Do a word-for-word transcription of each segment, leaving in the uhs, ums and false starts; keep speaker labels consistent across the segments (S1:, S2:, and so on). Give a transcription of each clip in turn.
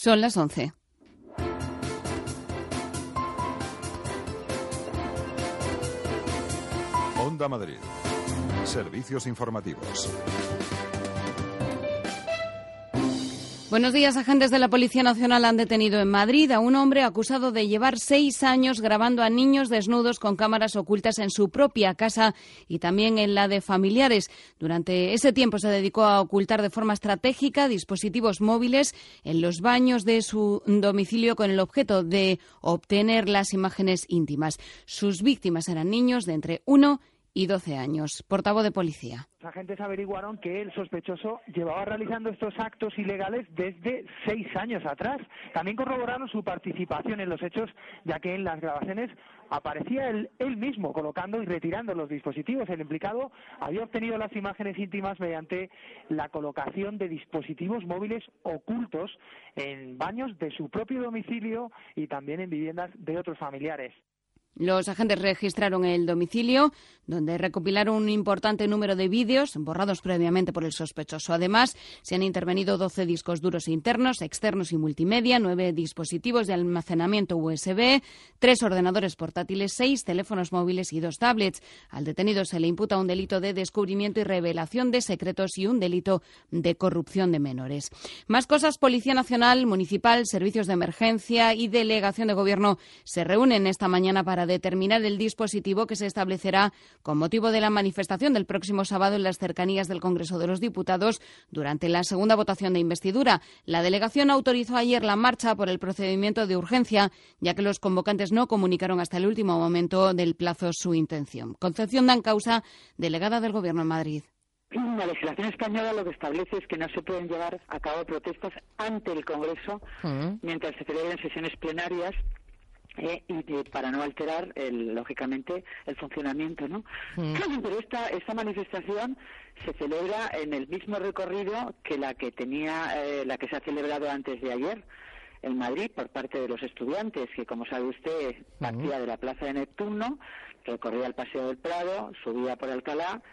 S1: Son las once.
S2: Onda Madrid. Servicios informativos.
S1: Buenos días. Agentes de la Policía Nacional han detenido en Madrid a un hombre acusado de llevar seis años grabando a niños desnudos con cámaras ocultas en su propia casa y también en la de familiares. Durante ese tiempo se dedicó a ocultar de forma estratégica dispositivos móviles en los baños de su domicilio con el objeto de obtener las imágenes íntimas. Sus víctimas eran niños de entre uno y doce años. Portavoz de policía.
S3: Los agentes averiguaron que el sospechoso llevaba realizando estos actos ilegales desde seis años atrás. También corroboraron su participación en los hechos, ya que en las grabaciones aparecía él, él mismo colocando y retirando los dispositivos. El implicado había obtenido las imágenes íntimas mediante la colocación de dispositivos móviles ocultos en baños de su propio domicilio y también en viviendas de otros familiares.
S1: Los agentes registraron el domicilio, donde recopilaron un importante número de vídeos borrados previamente por el sospechoso. Además, se han intervenido doce discos duros internos, externos y multimedia, nueve dispositivos de almacenamiento U S B, tres ordenadores portátiles, seis teléfonos móviles y dos tablets. Al detenido se le imputa un delito de descubrimiento y revelación de secretos y un delito de corrupción de menores. Más cosas. Policía Nacional, Municipal, Servicios de Emergencia y Delegación de Gobierno se reúnen esta mañana para determinar el dispositivo que se establecerá con motivo de la manifestación del próximo sábado en las cercanías del Congreso de los Diputados durante la segunda votación de investidura. La delegación autorizó ayer la marcha por el procedimiento de urgencia, ya que los convocantes no comunicaron hasta el último momento del plazo su intención. Concepción Dancausa, delegada del Gobierno en Madrid.
S4: La legislación española lo que establece es que no se pueden llevar a cabo protestas ante el Congreso uh-huh. mientras se celebren sesiones plenarias. Eh, y de, para no alterar, el, lógicamente, el funcionamiento, ¿no? Mm. Pero esta, esta manifestación se celebra en el mismo recorrido que la que tenía, eh, la que se ha celebrado antes de ayer en Madrid por parte de los estudiantes, que, como sabe usted, partía de la Plaza de Neptuno, recorría el Paseo del Prado, subía por Alcalá.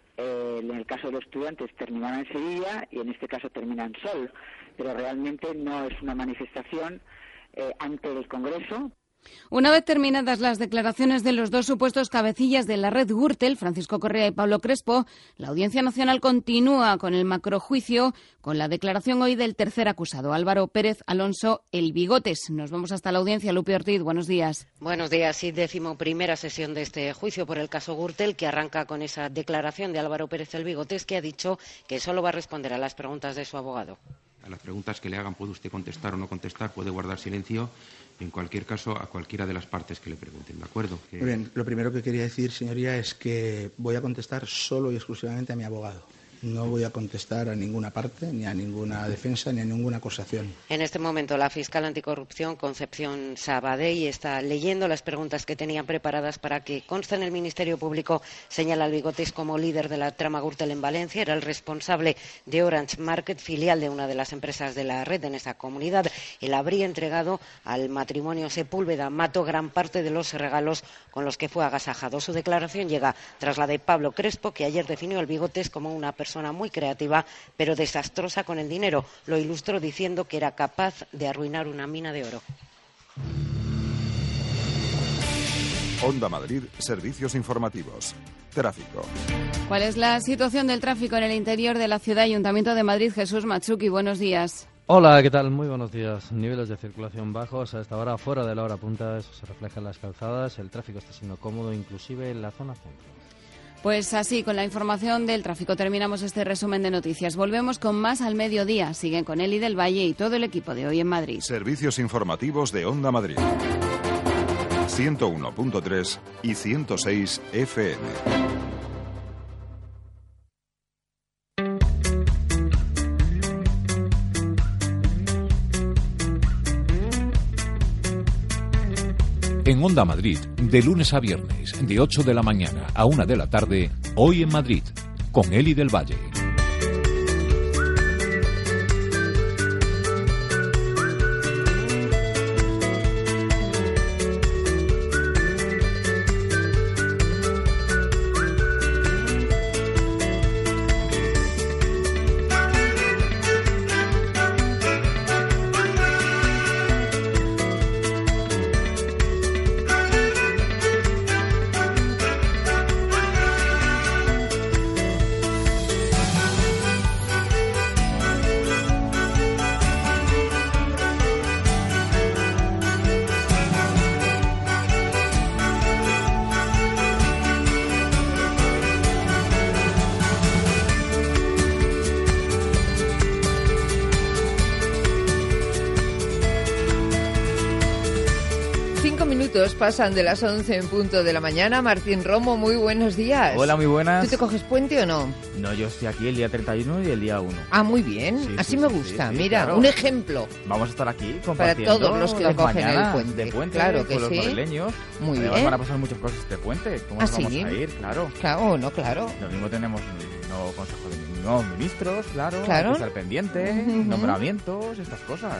S4: Eh, en el caso de los estudiantes terminaba en Sevilla y en este caso termina en Sol, pero realmente no es una manifestación eh, ante el Congreso.
S1: Una vez terminadas las declaraciones de los dos supuestos cabecillas de la red Gürtel, Francisco Correa y Pablo Crespo, la Audiencia Nacional continúa con el macrojuicio con la declaración hoy del tercer acusado, Álvaro Pérez Alonso El Bigotes. Nos vamos hasta la audiencia. Lupi Ortiz, buenos días.
S5: Buenos días. Y decimoprimera sesión de este juicio por el caso Gürtel, que arranca con esa declaración de Álvaro Pérez El Bigotes, que ha dicho que solo va a responder a las preguntas de su abogado.
S6: A las preguntas que le hagan puede usted contestar o no contestar, puede guardar silencio. En cualquier caso, a cualquiera de las partes que le pregunten, ¿de acuerdo? Que...
S7: Muy bien, lo primero que quería decir, señoría, es que voy a contestar solo y exclusivamente a mi abogado. No voy a contestar a ninguna parte, ni a ninguna defensa, ni a ninguna acusación.
S5: En este momento, la fiscal anticorrupción, Concepción Sabadell, está leyendo las preguntas que tenían preparadas para que conste en el Ministerio Público. Señala al Bigotes como líder de la trama Gürtel en Valencia. Era el responsable de Orange Market, filial de una de las empresas de la red en esa comunidad. Él habría entregado al matrimonio Sepúlveda Mato gran parte de los regalos con los que fue agasajado. Su declaración llega tras la de Pablo Crespo, que ayer definió al Bigotes como una persona persona muy creativa, pero desastrosa con el dinero. Lo ilustró diciendo que era capaz de arruinar una mina de oro.
S2: Onda Madrid, servicios informativos. Tráfico.
S1: ¿Cuál es la situación del tráfico en el interior de la ciudad? Ayuntamiento de Madrid, Jesús Matsuki, buenos días.
S8: Hola, ¿qué tal? Muy buenos días. Niveles de circulación bajos a esta hora, fuera de la hora punta, eso se refleja en las calzadas. El tráfico está siendo cómodo, inclusive en la zona centro.
S1: Pues así, con la información del tráfico terminamos este resumen de noticias. Volvemos con más al mediodía. Siguen con Eli del Valle y todo el equipo de Hoy en Madrid.
S2: Servicios informativos de Onda Madrid. ciento uno punto tres y ciento seis F M.
S9: En Onda Madrid, de lunes a viernes, de ocho de la mañana a una de la tarde, Hoy en Madrid, con Eli del Valle.
S10: minutos pasan de las once en punto de la mañana. Martín Romo, muy buenos días.
S11: Hola, muy buenas.
S10: ¿Tú te coges puente o no?
S11: No, yo estoy aquí el día treinta y uno y el día uno.
S10: Ah, muy bien.
S11: Sí,
S10: Así
S11: sí,
S10: me
S11: sí,
S10: gusta.
S11: sí, sí,
S10: Mira,
S11: claro.
S10: un ejemplo.
S11: Vamos a estar aquí
S10: Para
S11: compartiendo
S10: todos los que
S11: las
S10: cogen el
S11: mañanas
S10: puente.
S11: de puente
S10: Claro que
S11: con los
S10: sí.
S11: madrileños.
S10: Muy
S11: Además,
S10: bien.
S11: van a pasar muchas cosas este puente. ¿Cómo
S10: ¿Ah,
S11: nos vamos
S10: sí?
S11: a ir? Claro.
S10: Claro, no, claro.
S11: Lo mismo tenemos nuevo consejo de nuevos ministros, claro.
S10: Claro.
S11: Hay que estar pendiente,
S10: Ujú.
S11: nombramientos, estas cosas.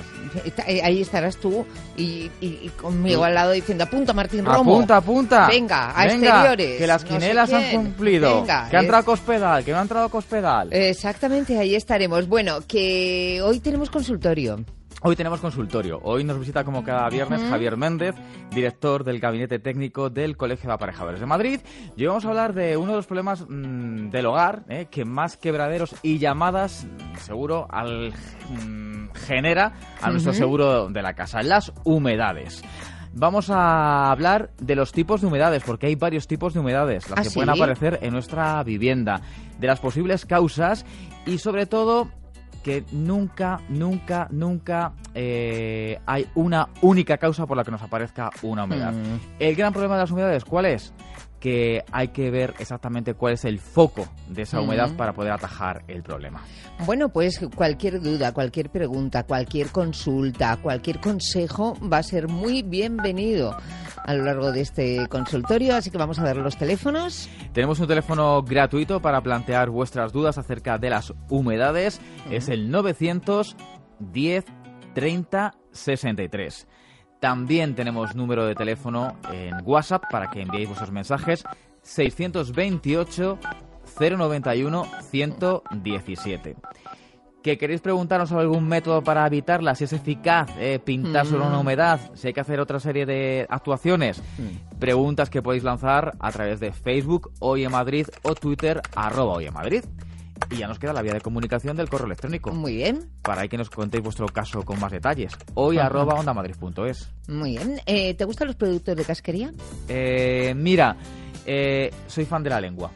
S10: Ahí estarás tú y, y, y conmigo al lado diciendo, apunta Martín Romo.
S11: Apunta, apunta.
S10: Venga, a
S11: Venga,
S10: exteriores.
S11: que las
S10: no sé
S11: quinelas han
S10: quién.
S11: cumplido.
S10: Venga,
S11: que ha
S10: es-
S11: entrado a Cospedal, que no ha entrado a Cospedal.
S10: Exactamente, ahí estaremos. Bueno, que hoy tenemos consultorio.
S11: Hoy tenemos consultorio. Hoy nos visita como cada viernes
S10: Ujú.
S11: Javier Méndez, director del Gabinete Técnico del Colegio de Aparejadores de Madrid. Y hoy vamos a hablar de uno de los problemas mmm, del hogar, eh, que más quebraderos y llamadas, mm, seguro, al, mmm, genera a nuestro
S10: Ujú.
S11: seguro de la casa, las humedades. Vamos a hablar de los tipos de humedades, porque hay varios tipos de humedades, las
S10: ¿Ah,
S11: que
S10: sí?
S11: pueden aparecer en nuestra vivienda, de las posibles causas y sobre todo que nunca, nunca, nunca eh, hay una única causa por la que nos aparezca una humedad.
S10: Mm.
S11: El gran problema de las humedades, ¿cuál es? Que hay que ver exactamente cuál es el foco de esa humedad
S10: Mm.
S11: para poder atajar el problema.
S10: Bueno, pues cualquier duda, cualquier pregunta, cualquier consulta, cualquier consejo va a ser muy bienvenido a lo largo de este consultorio, así que vamos a ver los teléfonos.
S11: Tenemos un teléfono gratuito para plantear vuestras dudas acerca de las humedades. Es el novecientos diez treinta sesenta y tres. También tenemos número de teléfono en WhatsApp para que enviéis vuestros mensajes, seiscientos veintiocho cero noventa y uno ciento diecisiete. ¿Que queréis preguntarnos sobre algún método para evitarla? Si es eficaz eh, pintar sobre una
S10: Mm.
S11: humedad, si hay que hacer otra serie de actuaciones. Preguntas que podéis lanzar a través de Facebook, Hoy en Madrid, o Twitter, arroba Hoy en Madrid. Y ya nos queda la vía de comunicación del correo electrónico.
S10: Muy bien,
S11: Para que nos contéis vuestro caso con más detalles. Hoy arroba ondamadrid punto es.
S10: muy bien. Eh, ¿Te gustan los productos de casquería?
S11: Eh, mira, eh, soy fan de la lengua.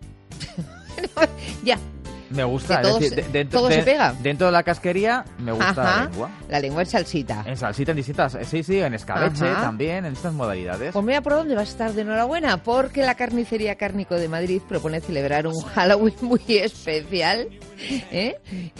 S10: Ya.
S11: Me gusta.
S10: Que todo
S11: es decir,
S10: se-
S11: de- dentro,
S10: todo
S11: de-
S10: se pega.
S11: Dentro de la casquería me gusta
S10: Ajá.
S11: la lengua.
S10: La lengua es salsita.
S11: En salsita, en distintas. Sí, sí, en escabeche
S10: Ajá.
S11: también, en estas modalidades.
S10: Pues mira por dónde vas a estar de enhorabuena, porque la Carnicería Cárnico de Madrid propone celebrar un Halloween muy especial, ¿eh?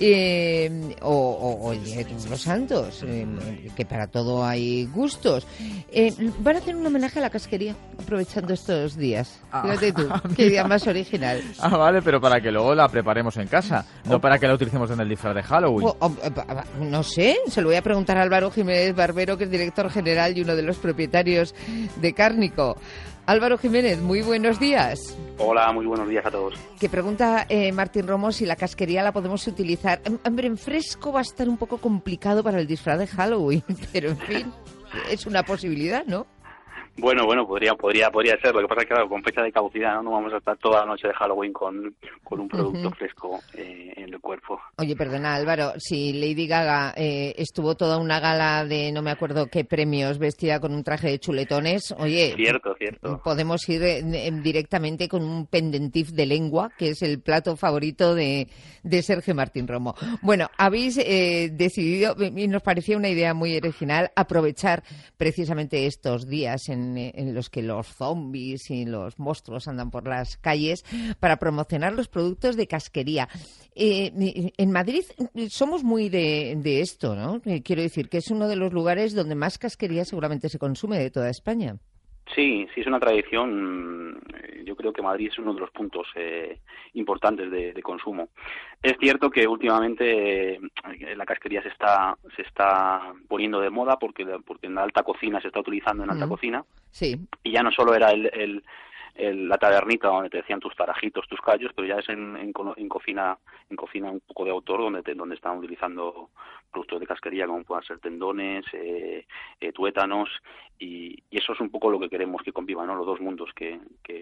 S10: Eh, o, o, o el Día de Todos los Santos, eh, que para todo hay gustos. Eh, van a hacer un homenaje a la casquería, aprovechando estos días.
S11: Ah,
S10: Fíjate tú, qué día más original.
S11: Ah, vale, pero para que luego la preparemos en casa, no para que la utilicemos en el disfraz de Halloween.
S10: O- o- o- no sé, se lo voy a preguntar a Álvaro Jiménez Barbero, que es director general y uno de los propietarios de Cárnico. Álvaro Jiménez, muy buenos días.
S12: Hola, muy buenos días a todos.
S10: Que pregunta eh, Martín Romo si la casquería la podemos utilizar. Em, Hombre, en fresco va a estar un poco complicado para el disfraz de Halloween, pero en fin, es una posibilidad, ¿no?
S12: Bueno, bueno, podría, podría, podría ser. Lo que pasa es que, claro, con fecha de caducidad, ¿no? No vamos a estar toda la noche de Halloween con, con un producto
S10: Ujú.
S12: fresco eh, en el cuerpo.
S10: Oye, perdona Álvaro, si Lady Gaga eh, estuvo toda una gala de no me acuerdo qué premios vestida con un traje de chuletones, oye,
S12: Cierto, cierto.
S10: podemos ir eh, eh, directamente con un pendentif de lengua, que es el plato favorito de, de Sergio Martín Romo. Bueno, habéis eh, decidido, y nos parecía una idea muy original, aprovechar precisamente estos días en, en los que los zombies y los monstruos andan por las calles para promocionar los productos de casquería. Eh, en Madrid somos muy de, de esto, ¿no? Eh, Quiero decir que es uno de los lugares donde más casquería seguramente se consume de toda España.
S12: Sí, sí, es una tradición. eh, Yo creo que Madrid es uno de los puntos eh, importantes de, de consumo. Es cierto que últimamente eh, la casquería se está se está poniendo de moda porque porque en la alta cocina se está utilizando en alta
S10: Mm.
S12: cocina
S10: Sí.
S12: y ya no solo era el, el, el- la tabernita donde te decían tus tarajitos, tus callos, pero ya es en, en, co- en cocina en cocina un poco de autor donde te- donde están utilizando productos de casquería como puedan ser tendones, eh, eh, tuétanos y, y eso es un poco lo que queremos que convivan, ¿no? Los dos mundos que, que,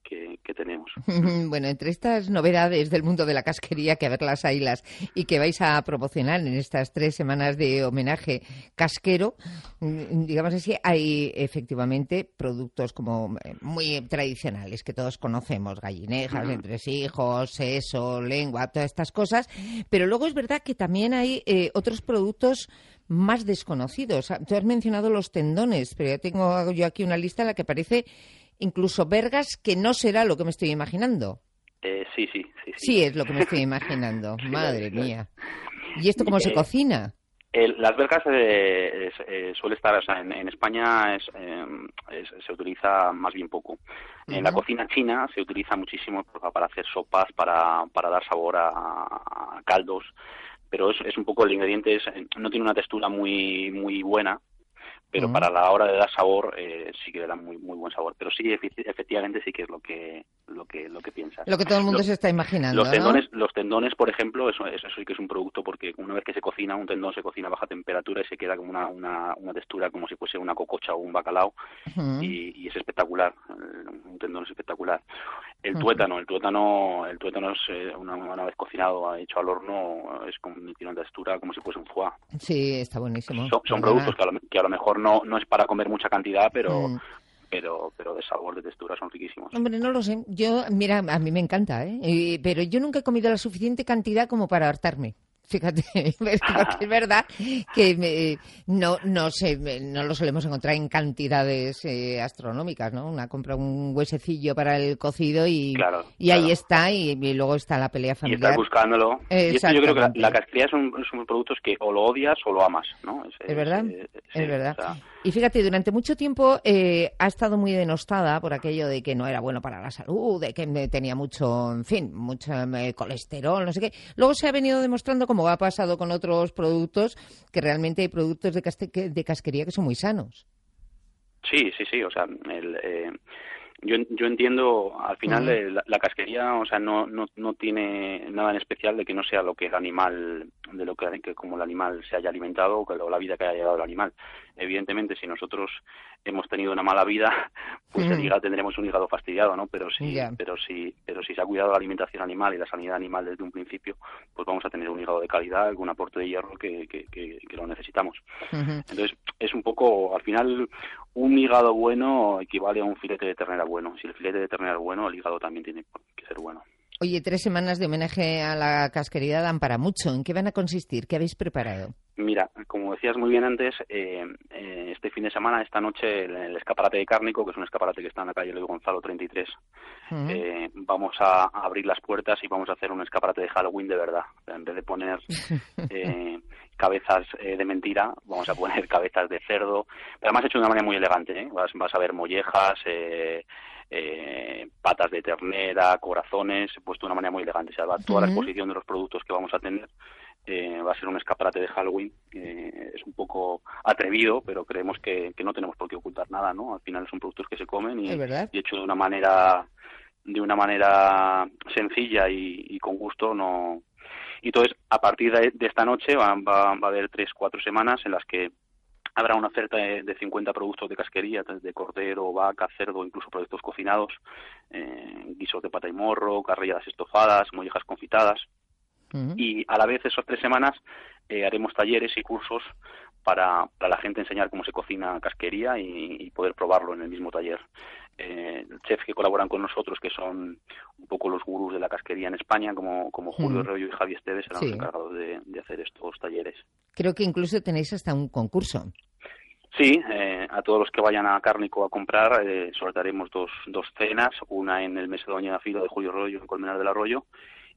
S12: que, que tenemos.
S10: Bueno, entre estas novedades del mundo de la casquería, que a ver las haylas, y que vais a promocionar en estas tres semanas de homenaje casquero, digamos así, hay efectivamente productos como muy tradicionales que todos conocemos, gallinejas, uh-huh. entresijos, seso, lengua, todas estas cosas, pero luego es verdad que también hay eh, otros productos más desconocidos. Tú has mencionado los tendones, pero ya tengo yo aquí una lista en la que parece incluso vergas, que no será lo que me estoy imaginando.
S12: Eh, sí, sí, sí, sí.
S10: Sí, es lo que me estoy imaginando. Sí, Madre claro, mía. ¿Y esto cómo
S12: eh,
S10: se cocina?
S12: El, las vergas eh, es, eh, suele estar, o sea, en, en España es, eh, es, se utiliza más bien poco. En uh-huh. la cocina china se utiliza muchísimo para hacer sopas, para, para dar sabor a, a caldos, pero es, es un poco el ingrediente, es, no tiene una textura muy muy buena, pero uh-huh. para la hora de dar sabor eh, sí que le da muy muy buen sabor. Pero sí, efectivamente sí que es lo que lo que lo que piensas.
S10: Lo que todo el mundo los, se está imaginando,
S12: los tendones,
S10: ¿no?
S12: Los tendones, por ejemplo, eso, eso sí que es un producto, porque una vez que se cocina, un tendón se cocina a baja temperatura y se queda como una una, una textura como si fuese una cococha o un bacalao, uh-huh. y, y es espectacular. Un tendón es espectacular. El uh-huh. tuétano, el tuétano, el tuétano es eh, una, una vez cocinado, hecho al horno, es como tiene una textura como si fuese un foie.
S10: Sí, está buenísimo.
S12: Son, son productos que a, lo, que a lo mejor no no es para comer mucha cantidad, pero mm. pero pero de sabor, de textura son riquísimos.
S10: Hombre, no lo sé. Yo, mira, a mí me encanta, ¿eh? Y, pero yo nunca he comido la suficiente cantidad como para hartarme. Fíjate, es verdad que me, no no sé, no lo solemos encontrar en cantidades eh, astronómicas, ¿no? Una compra un huesecillo para el cocido y,
S12: claro,
S10: y
S12: claro.
S10: ahí está, y, y luego está la pelea familiar.
S12: Y estás buscándolo. Y esto yo creo que la, la casquería son, son productos que o lo odias o lo amas, ¿no? Es,
S10: es verdad,
S12: es, es,
S10: es
S12: sí,
S10: verdad.
S12: O sea...
S10: Y fíjate, durante mucho tiempo eh, ha estado muy denostada por aquello de que no era bueno para la salud, de que tenía mucho, en fin, mucho eh, colesterol, no sé qué. Luego se ha venido demostrando, como ha pasado con otros productos, que realmente hay productos de, caste- de casquería que son muy sanos.
S12: Sí, sí, sí, o sea, el, eh, yo yo entiendo, al final uh-huh. la, la casquería, o sea, no no no tiene nada en especial de que no sea lo que el animal, de lo que, que como el animal se haya alimentado o, que, o la vida que haya llevado el animal. Evidentemente, si nosotros hemos tenido una mala vida, pues uh-huh. el hígado tendremos un hígado fastidiado, ¿no? Pero si yeah. pero si pero si se ha cuidado la alimentación animal y la sanidad animal desde un principio, pues vamos a tener un hígado de calidad, algún aporte de hierro que que, que, que lo necesitamos. Uh-huh. Entonces, es un poco, al final, un hígado bueno equivale a un filete de ternera bueno. Si el filete de ternera es bueno, el hígado también tiene que ser bueno.
S10: Oye, tres semanas de homenaje a la casquería dan para mucho. ¿En qué van a consistir? ¿Qué habéis preparado?
S12: Mira, como decías muy bien antes, eh, eh, este fin de semana, esta noche, el, el escaparate de Cárnico, que es un escaparate que está en la calle Luis Gonzalo treinta y tres, uh-huh. eh, vamos a, a abrir las puertas y vamos a hacer un escaparate de Halloween de verdad. En vez de poner eh, cabezas eh, de mentira, vamos a poner cabezas de cerdo, pero además hecho de una manera muy elegante, ¿eh? Vas, vas a ver mollejas, eh, eh, patas de ternera, corazones, puesto de una manera muy elegante. O sea, va toda uh-huh. la exposición de los productos que vamos a tener. Eh, va a ser un escaparate de Halloween. Eh, es un poco atrevido, pero creemos que, que no tenemos por qué ocultar nada, ¿no? Al final son productos que se comen y, y hecho de una manera de una manera sencilla y, y con gusto. No. Y entonces, a partir de, de esta noche va, va, va a haber tres, cuatro semanas en las que habrá una oferta de, de cincuenta productos de casquería, de cordero, vaca, cerdo, incluso productos cocinados, eh, guisos de pata y morro, carrilladas estofadas, mollejas confitadas. Uh-huh. Y a la vez, esas tres semanas, eh, haremos talleres y cursos para, para la gente enseñar cómo se cocina casquería y, y poder probarlo en el mismo taller. Eh, chefs que colaboran con nosotros, que son un poco los gurús de la casquería en España, como, como Julio uh-huh. Rollo y Javi Esteves, serán sí. los encargados de, de hacer estos talleres.
S10: Creo que incluso tenéis hasta un concurso.
S12: Sí, eh, a todos los que vayan a Cárnico a comprar eh, sortearemos dos, dos cenas, una en el Mesa de Doña Filo de Julio Rollo en Colmenar del Arroyo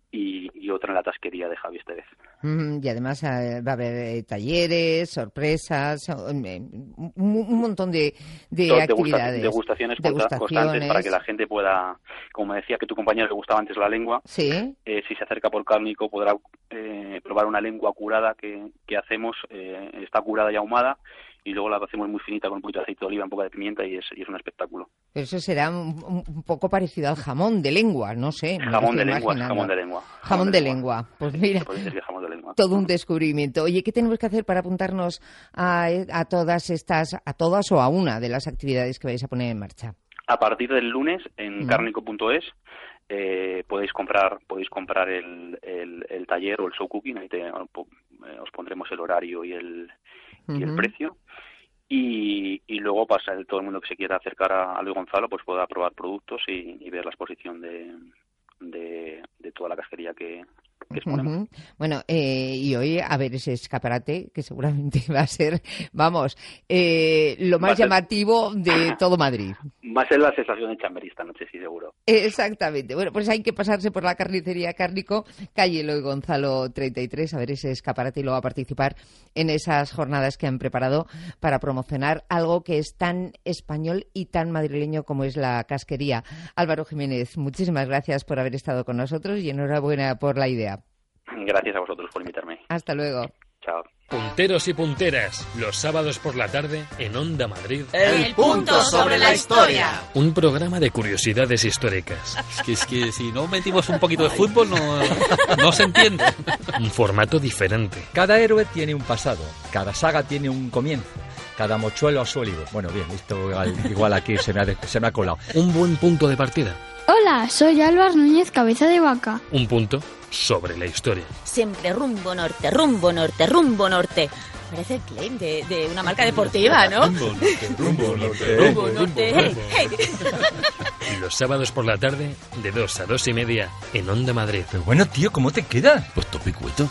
S12: y, y otra en la tasquería de Javi Esteves.
S10: Mm, y además eh, va a haber eh, talleres, sorpresas, eh, un, un montón de, de
S12: Todo,
S10: actividades.
S12: Degustaciones, degustaciones constantes para que la gente pueda, como decía que tu compañero le gustaba antes la lengua,
S10: ¿sí?
S12: eh, si se acerca por Cárnico podrá eh, probar una lengua curada que, que hacemos, eh, está curada y ahumada, y luego la hacemos muy finita con un poquito de aceite de oliva, un poco de pimienta y es, y es un espectáculo.
S10: Pero eso será un, un poco parecido al jamón de lengua, no sé.
S12: Jamón de lengua, jamón de lengua.
S10: Jamón, jamón de, de lengua. lengua. Pues mira,
S12: jamón de lengua.
S10: Todo un descubrimiento. Oye, ¿qué tenemos que hacer para apuntarnos a, a todas estas, a todas o a una de las actividades que vais a poner en marcha?
S12: a partir del lunes en
S10: Mm.
S12: cárnico punto es eh, podéis comprar podéis comprar el, el, el taller o el show cooking. Ahí te, eh, os pondremos el horario y el, y el
S10: Ujú.
S12: precio. Y, y luego pasa el, todo el mundo que se quiera acercar a, a Luis Gonzalo pues pueda probar productos y, y ver la exposición de, de, de toda la casquería que, que exponemos.
S10: Ujú. Bueno, eh, y hoy a ver ese escaparate que seguramente va a ser, vamos, eh, lo
S12: Va
S10: más
S12: a ser-
S10: llamativo de todo Madrid.
S12: Va a ser la sensación de Chamberí esta noche, sí, seguro.
S10: Exactamente. Bueno, pues hay que pasarse por la carnicería Cárnico, calle Eloy Gonzalo treinta y tres, a ver ese escaparate y luego a participar en esas jornadas que han preparado para promocionar algo que es tan español y tan madrileño como es la casquería. Álvaro Jiménez, muchísimas gracias por haber estado con nosotros y enhorabuena por la idea.
S12: Gracias a vosotros por invitarme.
S10: Hasta luego.
S12: Chao.
S13: Punteros y punteras, los sábados por la tarde en Onda Madrid.
S14: El punto sobre la historia.
S13: Un programa de curiosidades históricas.
S15: Es que, es que si no metimos un poquito de fútbol no, no se entiende.
S13: Un formato diferente.
S16: Cada héroe tiene un pasado, cada saga tiene un comienzo, cada mochuelo sólido. Bueno, bien, esto igual, igual aquí se me, ha, de- se me ha colado.
S13: Un buen punto de partida.
S17: Hola, soy Álvaro Núñez Cabeza de Vaca.
S13: Un punto sobre la historia.
S14: Siempre rumbo norte, rumbo norte, rumbo norte. Parece el claim de, de una marca deportiva, ¿no?
S13: Rumbo norte, rumbo norte,
S14: Rumbo norte, hey, hey.
S13: Y los sábados por la tarde, de dos a dos y media, en Onda Madrid.
S16: Pero bueno, tío, ¿cómo te queda?
S15: Pues topicueto.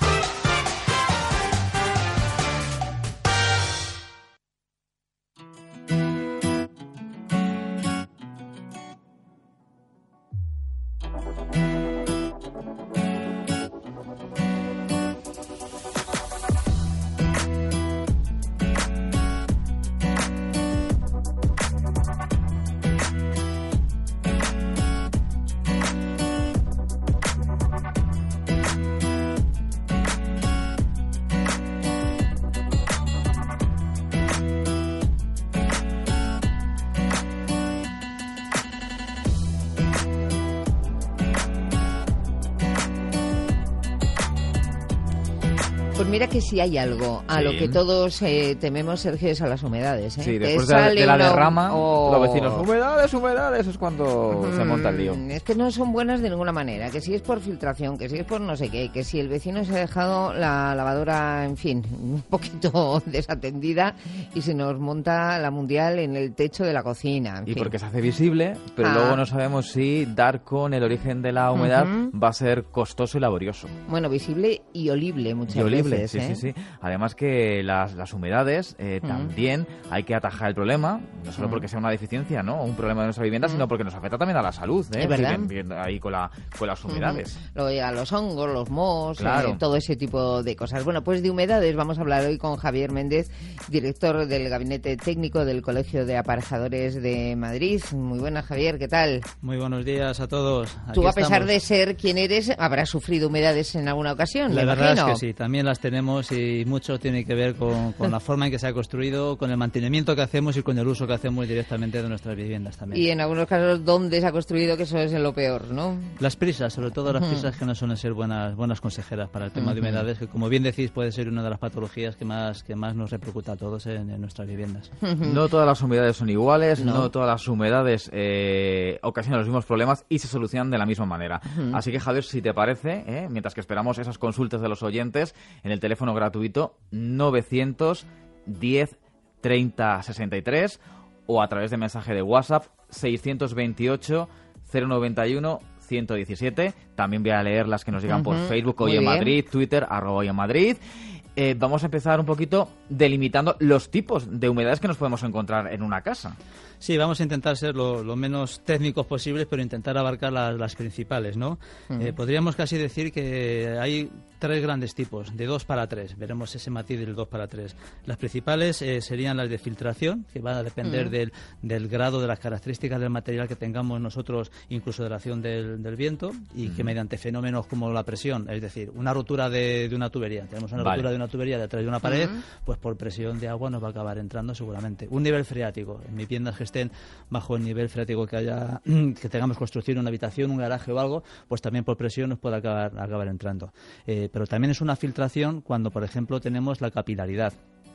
S10: Pues mira que si hay algo a
S11: Sí.
S10: lo que todos eh, tememos, Sergio, es a las humedades. ¿eh?
S11: Sí,
S10: Te
S11: después de, la-
S10: sale
S11: de la
S10: uno-
S11: derrama,
S10: Oh.
S11: los vecinos, humedades, humedades, es cuando se monta el lío.
S10: Mm, Es que no son buenas de ninguna manera, que si es por filtración, que si es por no sé qué, que si el vecino se ha dejado la lavadora, en fin, un poquito desatendida y se nos monta la mundial en el techo de la cocina. en
S11: Y
S10: fin.
S11: porque se hace visible, pero
S10: Ah.
S11: luego no sabemos si dar con el origen de la humedad
S10: Ujú.
S11: va a ser costoso y laborioso.
S10: Bueno, visible y olible muchas
S11: Y olible,
S10: veces.
S11: sí,
S10: ¿eh?
S11: sí, sí. Además que las, las humedades eh,
S10: Mm.
S11: también hay que atajar el problema, no solo
S10: Mm.
S11: porque sea una deficiencia, ¿no? Un problema de nuestra vivienda, sino porque nos afecta también a la salud, ¿eh?
S10: Es verdad.
S11: Sí, bien, bien, ahí con, la, con las humedades.
S10: Ujú. Luego llegan los hongos, los mohos,
S11: Claro.
S10: eh, todo ese tipo de cosas. Bueno, pues de humedades vamos a hablar hoy con Javier Méndez, director del Gabinete Técnico del Colegio de Aparejadores de Madrid. Muy buenas, Javier, ¿qué tal?
S18: Muy buenos días a todos.
S10: Tú,
S18: Aquí
S10: a pesar
S18: estamos.
S10: de ser quien eres, habrás sufrido humedades en alguna ocasión,
S18: La
S10: me
S18: verdad
S10: imagino.
S18: es que sí, también las tenemos y mucho tiene que ver con, con la forma en que se ha construido, con el mantenimiento que hacemos y con el uso que hacemos directamente de nuestras viviendas también.
S10: Y en algunos casos, ¿dónde se ha construido? Que eso es lo peor, ¿no?
S18: Las prisas, sobre todo las
S10: Ujú.
S18: prisas que no suelen ser buenas buenas consejeras para el tema de
S10: Ujú.
S18: humedades, que como bien decís puede ser una de las patologías que más que más nos repercuta a todos en, en nuestras viviendas.
S11: No todas las humedades son iguales,
S18: No.
S11: no, todas las humedades eh, ocasionan los mismos problemas y se solucionan de la misma manera.
S10: Ujú.
S11: Así que, Javier, si te parece, eh, mientras que esperamos esas consultas de los oyentes, en el teléfono gratuito novecientos diez treinta sesenta y tres o a través de mensaje de WhatsApp seiscientos veintiocho cero noventa y uno ciento diecisiete. También voy a leer las que nos llegan por
S10: Ujú.
S11: Facebook,
S10: Muy
S11: Hoy en
S10: bien.
S11: Madrid, Twitter, arroba Hoy en Madrid. Eh, vamos a empezar un poquito delimitando los tipos de humedades que nos podemos encontrar en una casa.
S18: Sí, vamos a intentar ser lo, lo menos técnicos posibles, pero intentar abarcar las, las principales, ¿no?
S10: Ujú.
S18: Eh, podríamos casi decir que hay tres grandes tipos, de dos para tres. Veremos ese matiz del dos para tres. Las principales eh, serían las de filtración, que van a depender
S10: Ujú.
S18: del, del grado, de las características del material que tengamos nosotros, incluso de la acción del, del viento, y que
S11: Ujú.
S18: mediante fenómenos como la presión, es decir, una rotura de, de una tubería. Tenemos una
S11: Vale.
S18: rotura de una tubería detrás de una pared,
S10: Ujú.
S18: pues por presión de agua nos va a acabar entrando seguramente. Un nivel freático, en viviendas que estén bajo el nivel freático que haya, que tengamos construcción, una habitación, un garaje o algo, pues también por presión nos puede acabar, acabar entrando. Eh, pero también es una filtración cuando, por ejemplo, tenemos la capilaridad.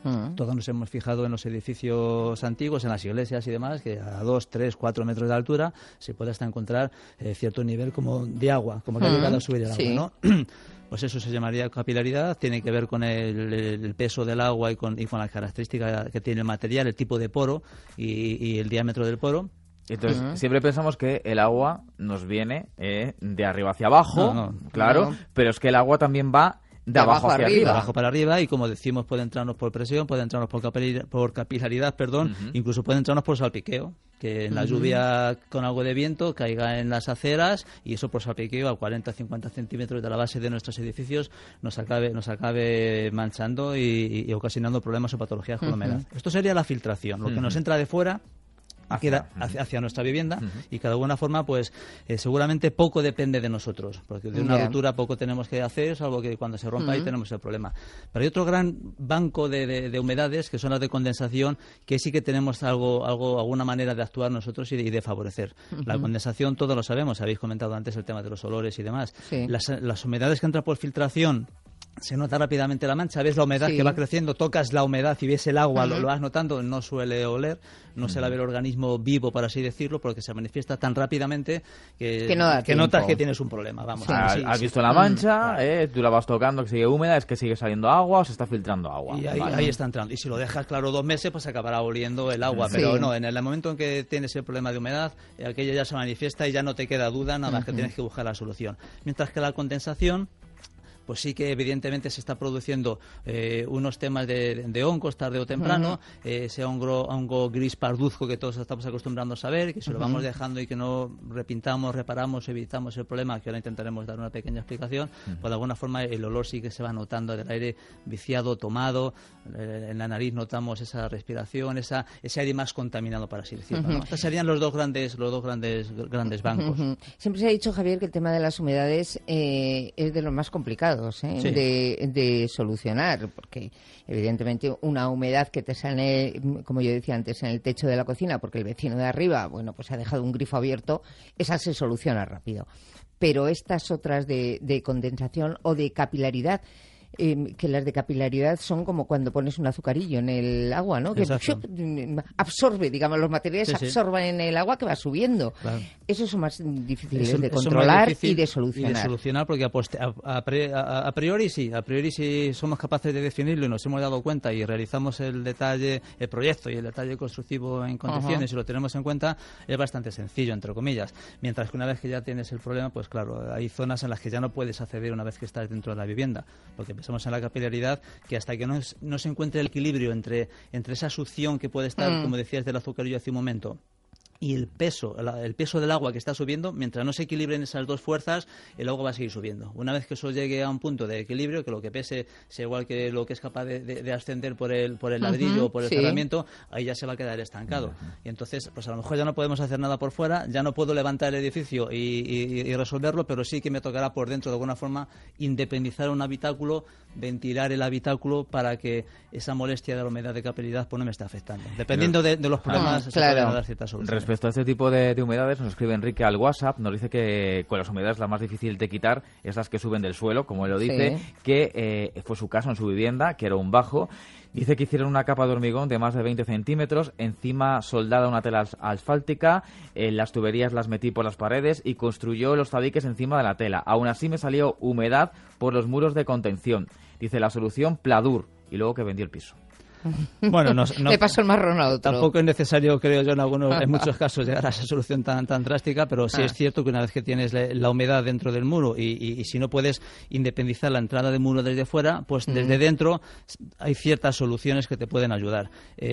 S18: Uh-huh. Todos nos hemos fijado en los edificios antiguos, en las iglesias y demás, que a dos, tres, cuatro metros de altura se puede hasta encontrar eh, cierto nivel como de agua, como que uh-huh. ha llegado a subir el agua, sí. ¿no? Pues eso se llamaría capilaridad, tiene que ver con el, el peso del agua y con, y con las características que tiene el material, el tipo de poro y, y el diámetro del poro.
S11: Entonces, uh-huh. siempre pensamos que el agua nos viene eh, de arriba hacia abajo, no, no, claro, no. pero es que el agua también va de, de abajo, abajo hacia arriba.
S18: De abajo para arriba, y como decimos, puede entrarnos por presión, puede entrarnos por capilaridad, por capilaridad perdón, uh-huh. incluso puede entrarnos por salpiqueo, que en la uh-huh. lluvia con algo de viento caiga en las aceras y eso por salpiqueo a cuarenta a cincuenta centímetros de la base de nuestros edificios nos acabe, nos acabe manchando y, y ocasionando problemas o patologías con uh-huh. la humedad. Esto sería la filtración, lo uh-huh. que nos entra de fuera queda hacia, hacia nuestra vivienda uh-huh. y que de alguna forma pues eh, seguramente poco depende de nosotros, porque de una yeah. rotura poco tenemos que hacer, salvo que cuando se rompa uh-huh. ahí tenemos el problema. Pero hay otro gran banco de, de, de humedades que son las de condensación, que sí que tenemos algo, algo alguna manera de actuar nosotros y de, y de favorecer. Uh-huh. La condensación todos lo sabemos, habéis comentado antes el tema de los olores y demás. Sí. Las, las humedades que entran por filtración se nota rápidamente la mancha, ves la humedad sí. que va creciendo, tocas la humedad y ves el agua, uh-huh. lo, lo vas notando, no suele oler, no uh-huh. se la ve el organismo vivo, por así decirlo, porque se manifiesta tan rápidamente que,
S10: que, no
S18: que notas que tienes un problema. Vamos.
S11: Sí. Sí, has sí. visto la mancha, eh, tú la vas tocando, que sigue húmeda, es que sigue saliendo agua o se está filtrando agua.
S18: Y ahí, vale. ahí está entrando. Y si lo dejas, claro, dos meses, pues acabará oliendo el agua. Sí. Pero no, en el momento en que tienes el problema de humedad, aquello ya se manifiesta y ya no te queda duda, nada más uh-huh. que tienes que buscar la solución. Mientras que la condensación, pues sí que evidentemente se está produciendo eh, unos temas de, de hongos tarde o temprano, uh-huh. eh, ese hongo, hongo gris parduzco que todos estamos acostumbrando a saber, que si uh-huh. lo vamos dejando y que no repintamos, reparamos, evitamos el problema, que ahora intentaremos dar una pequeña explicación, uh-huh. pues de alguna forma el olor sí que se va notando del aire viciado, tomado, eh, en la nariz notamos esa respiración, esa, ese aire más contaminado, para así decirlo. Uh-huh. ¿no? Estos serían los dos grandes, los dos grandes, grandes bancos.
S10: Uh-huh. Siempre se ha dicho, Javier, que el tema de las humedades eh, es de los más complicados. ¿eh? Sí. de, de solucionar, porque evidentemente una humedad que te sale, como yo decía antes, en el techo de la cocina, porque el vecino de arriba, bueno, pues ha dejado un grifo abierto, esa se soluciona rápido. Pero estas otras de, de condensación o de capilaridad, Eh, que las de capilaridad son como cuando pones un azucarillo en el agua, ¿no? Que shup, absorbe, digamos, los materiales sí, sí. absorban en el agua que va subiendo. Claro. Esos son más difíciles eso, de controlar y de solucionar.
S18: Y de solucionar porque a, poste, a, a, a priori sí, a priori sí somos capaces de definirlo y nos hemos dado cuenta y realizamos el detalle, el proyecto y el detalle constructivo en condiciones uh-huh. y lo tenemos en cuenta, es bastante sencillo, entre comillas. Mientras que una vez que ya tienes el problema, pues claro, hay zonas en las que ya no puedes acceder una vez que estás dentro de la vivienda, porque pensamos en la capilaridad, que hasta que no, es, no se encuentre el equilibrio entre, entre esa succión que puede estar, mm. como decías del azucarillo hace un momento, y el peso, el peso del agua que está subiendo, mientras no se equilibren esas dos fuerzas, el agua va a seguir subiendo. Una vez que eso llegue a un punto de equilibrio, que lo que pese sea igual que lo que es capaz de, de, de ascender por el, por el ladrillo uh-huh, o por el sí. cerramiento, ahí ya se va a quedar estancado. Uh-huh. Y entonces, pues a lo mejor ya no podemos hacer nada por fuera, ya no puedo levantar el edificio y, y, y resolverlo, pero sí que me tocará por dentro de alguna forma independizar un habitáculo, ventilar el habitáculo para que esa molestia de la humedad de capilaridad pues no me esté afectando. Dependiendo de, de los problemas,
S10: ah,
S18: se
S10: claro.
S18: pueden dar ciertas soluciones.
S11: Respecto a este tipo de, de humedades, nos escribe Enrique al WhatsApp, nos dice que con las humedades la más difícil de quitar es las que suben del suelo, como él lo dice, sí. que eh, fue su caso en su vivienda, que era un bajo. Dice que hicieron una capa de hormigón de más de veinte centímetros, encima soldada una tela asfáltica, eh, las tuberías las metí por las paredes y construyó los tabiques encima de la tela. Aún así me salió humedad por los muros de contención. Dice la solución Pladur, y luego que vendió el piso.
S18: Bueno, no, no,
S10: le pasó el marrón a otro.
S18: Tampoco es necesario, creo yo, en algunos, en muchos casos llegar a esa solución tan tan drástica, pero sí ah. es cierto que una vez que tienes la, la humedad dentro del muro y, y, y si no puedes independizar la entrada del muro desde fuera, pues mm. desde dentro hay ciertas soluciones que te pueden ayudar.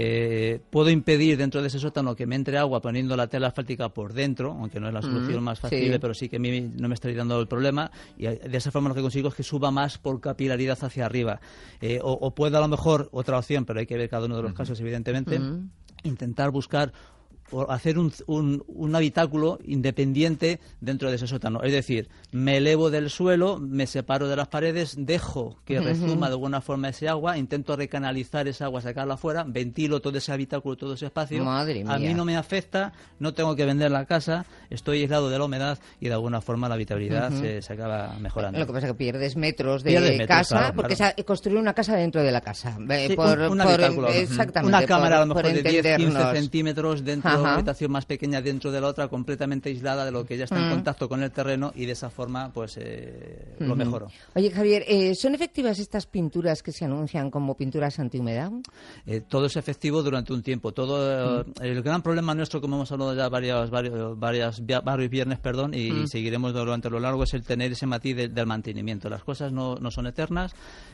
S18: Eh, puedo impedir dentro de ese sótano que me entre agua poniendo la tela asfáltica por dentro, aunque no es la solución mm. más factible, sí. pero sí que a mí no me estaría dando el problema, y de esa forma lo que consigo es que suba más por capilaridad hacia arriba. Eh, o, o puedo a lo mejor, otra opción, pero hay que ver cada uno de los uh-huh. casos, evidentemente, uh-huh. intentar buscar hacer un, un, un habitáculo independiente dentro de ese sótano. Es decir, me elevo del suelo, me separo de las paredes, dejo que rezuma de alguna forma ese agua, intento recanalizar esa agua, sacarla afuera, ventilo todo ese habitáculo, todo ese espacio.
S10: Madre mía.
S18: A mí no me afecta, no tengo que vender la casa, estoy aislado de la humedad y de alguna forma la habitabilidad uh-huh. se, se acaba mejorando.
S10: Lo que pasa es que pierdes metros de
S18: pierdes metros,
S10: casa,
S18: claro,
S10: porque
S18: claro.
S10: es construir una casa dentro de la casa.
S18: Sí,
S10: por,
S18: un, un
S10: por,
S18: habitáculo.
S10: Exactamente.
S18: Una cámara
S10: por,
S18: a lo mejor de diez, quince centímetros dentro de una habitación más pequeña dentro de la otra, completamente aislada de lo que ya está uh-huh. en contacto con el terreno y de esa forma pues eh, uh-huh. lo mejoro.
S10: Oye, Javier, eh, ¿son efectivas estas pinturas que se anuncian como pinturas antihumedad?
S18: Eh, todo es efectivo durante un tiempo. Todo uh-huh. eh, el gran problema nuestro, como hemos hablado ya varios, varios, varias, varios viernes, perdón, y uh-huh. seguiremos durante lo largo, es el tener ese matiz de, del mantenimiento. Las cosas no, no son eternas.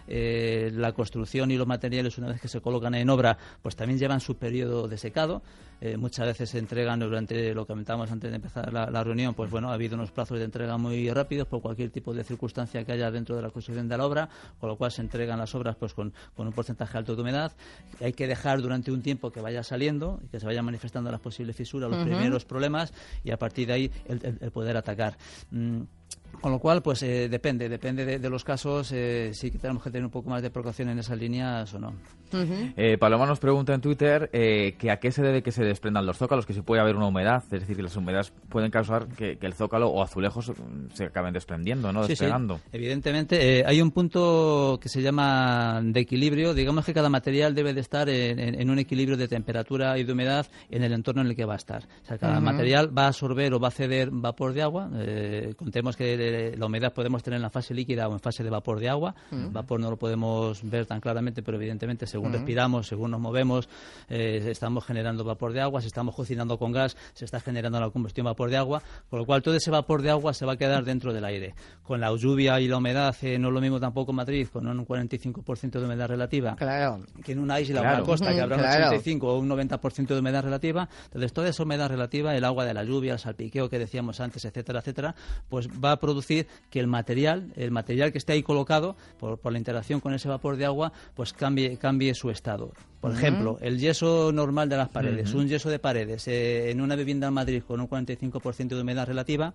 S18: Eh, la construcción y los materiales, una vez que se colocan en obra, pues también llevan su periodo de secado. Eh, muchas veces se entregan durante, lo que comentábamos antes de empezar la, la reunión, pues bueno, ha habido unos plazos de entrega muy rápidos por cualquier tipo de circunstancia que haya dentro de la construcción de la obra, con lo cual se entregan las obras pues con, con un porcentaje alto de humedad. Hay que dejar durante un tiempo que vaya saliendo y que se vayan manifestando las posibles fisuras, los uh-huh. primeros problemas, y a partir de ahí el, el, el poder atacar. Mm. Con lo cual, pues eh, depende, depende de, de los casos, eh, sí que tenemos que tener un poco más de precaución en esas líneas o no.
S11: Uh-huh. eh, Paloma nos pregunta en Twitter eh, que a qué se debe que se desprendan los zócalos, que si puede haber una humedad, es decir, que las humedades pueden causar que, que el zócalo o azulejos se acaben desprendiendo, ¿no? Despegando.
S18: Sí, sí. Evidentemente, eh, hay un punto que se llama de equilibrio. Digamos que cada material debe de estar en, en, en un equilibrio de temperatura y de humedad en el entorno en el que va a estar. O sea, cada uh-huh. material va a absorber o va a ceder vapor de agua. Eh, contemos que la humedad podemos tener en la fase líquida o en fase de vapor de agua. Uh-huh. El vapor no lo podemos ver tan claramente, pero evidentemente según uh-huh. respiramos, según nos movemos, eh, estamos generando vapor de agua. Si estamos cocinando con gas, se está generando la combustión vapor de agua, con lo cual todo ese vapor de agua se va a quedar dentro del aire. Con la lluvia y la humedad, eh, no es lo mismo tampoco en Madrid, con un cuarenta y cinco por ciento de humedad relativa,
S10: claro.
S18: que en una isla
S10: claro.
S18: o una costa, que habrá un
S10: claro.
S18: ochenta y cinco o un noventa por ciento de humedad relativa. Entonces, toda esa humedad relativa, el agua de la lluvia, el salpiqueo que decíamos antes, etcétera, etcétera, pues va a producir que el material, el material que esté ahí colocado por, por la interacción con ese vapor de agua, pues cambie, cambie su estado. Por uh-huh. ejemplo, el yeso normal de las paredes, uh-huh. un yeso de paredes eh, en una vivienda en Madrid con un cuarenta y cinco por ciento de humedad relativa,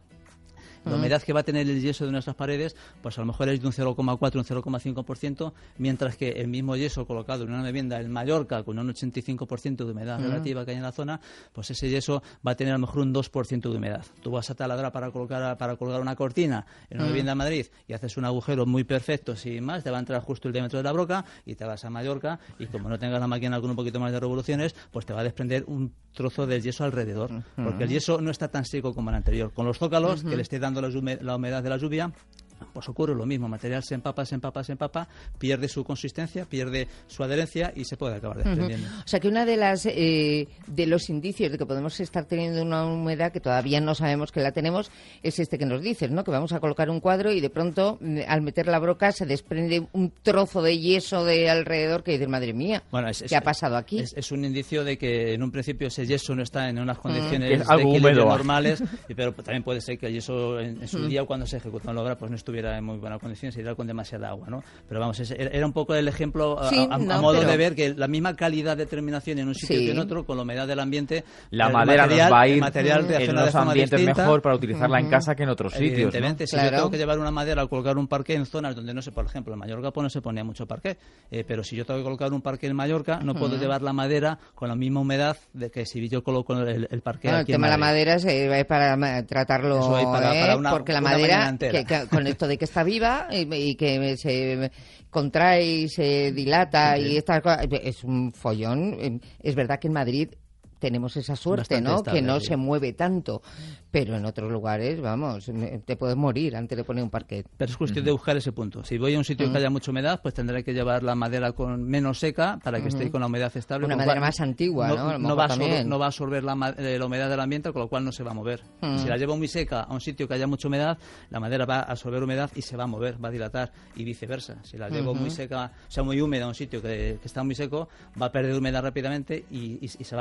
S18: la humedad que va a tener el yeso de nuestras paredes, pues a lo mejor es de un cero coma cuatro, un cero coma cinco por ciento, mientras que el mismo yeso colocado en una vivienda en Mallorca con un ochenta y cinco por ciento de humedad uh-huh. relativa que hay en la zona, pues ese yeso va a tener a lo mejor un dos por ciento de humedad. Tú vas a taladrar para colocar para colgar una cortina en una uh-huh. vivienda en Madrid y haces un agujero muy perfecto, sin más, te va a entrar justo el diámetro de la broca y te vas a Mallorca y como no tengas la máquina con un poquito más de revoluciones, pues te va a desprender un trozo del yeso alrededor, uh-huh. porque el yeso no está tan seco como el anterior. Con los zócalos, uh-huh. que le esté dando la humedad de la lluvia, pues ocurre lo mismo, el material se empapa, se empapa, se empapa, pierde su consistencia, pierde su adherencia y se puede acabar desprendiendo.
S10: Uh-huh. O sea que una de las eh, de los indicios de que podemos estar teniendo una humedad que todavía no sabemos que la tenemos es este que nos dices, ¿no? Que vamos a colocar un cuadro y de pronto al meter la broca se desprende un trozo de yeso de alrededor que dices, madre mía,
S18: bueno, es,
S10: ¿qué
S18: es,
S10: ha pasado aquí?
S18: Es, es un indicio de que en un principio ese yeso no está en unas condiciones
S11: uh-huh.
S18: de equilibrio normales, pero también puede ser que el yeso en, en su uh-huh. día cuando se ejecutó la obra pues no estuviera en muy buena condición, se irá con demasiada agua, ¿no? Pero vamos, ese, era un poco el ejemplo a,
S10: sí,
S18: a, a
S10: no,
S18: modo
S10: pero...
S18: de ver que la misma calidad de terminación en un sitio
S10: sí.
S18: que en otro, con la humedad del ambiente,
S11: la madera
S18: material,
S11: nos va a ir
S18: material
S11: en unos ambientes
S18: distinta.
S11: mejor para utilizarla uh-huh. en casa que en otros sitios.
S18: Evidentemente,
S11: ¿no?
S18: si
S10: claro.
S18: yo tengo que llevar una madera o colocar un parqué en zonas donde no sé, por ejemplo, en Mallorca pues no se ponía mucho parqué, eh, pero si yo tengo que colocar un parqué en Mallorca, no uh-huh. puedo llevar la madera con la misma humedad de que si yo coloco el, el parqué
S10: bueno,
S18: aquí
S10: el tema
S18: en
S10: de la madera es eh, para tratarlo,
S18: Eso hay para,
S10: eh,
S18: para una,
S10: porque la
S18: una
S10: madera, que, que, con esto de que está viva y, y que se contrae y se dilata sí, sí. y estas cosas, es un follón. Es verdad que en Madrid tenemos esa suerte, ¿no? Estable, que no sí. se mueve tanto, pero en otros lugares, vamos, te puedes morir antes de poner un parquet.
S18: Pero es cuestión uh-huh. de buscar ese punto. Si voy a un sitio uh-huh. que haya mucha humedad, pues tendré que llevar la madera con menos seca para que uh-huh. esté con la humedad estable.
S10: Una madera más antigua, ¿no?
S18: No, no, va, a absorber, no va a absorber la, eh, la humedad del ambiente, con lo cual no se va a mover. Uh-huh. Si la llevo muy seca a un sitio que haya mucha humedad, la madera va a absorber humedad y se va a mover, va a dilatar, y viceversa. Si la llevo uh-huh. muy seca, o sea, muy húmeda a un sitio que, que está muy seco, va a perder humedad rápidamente y, y, y se va a contraer.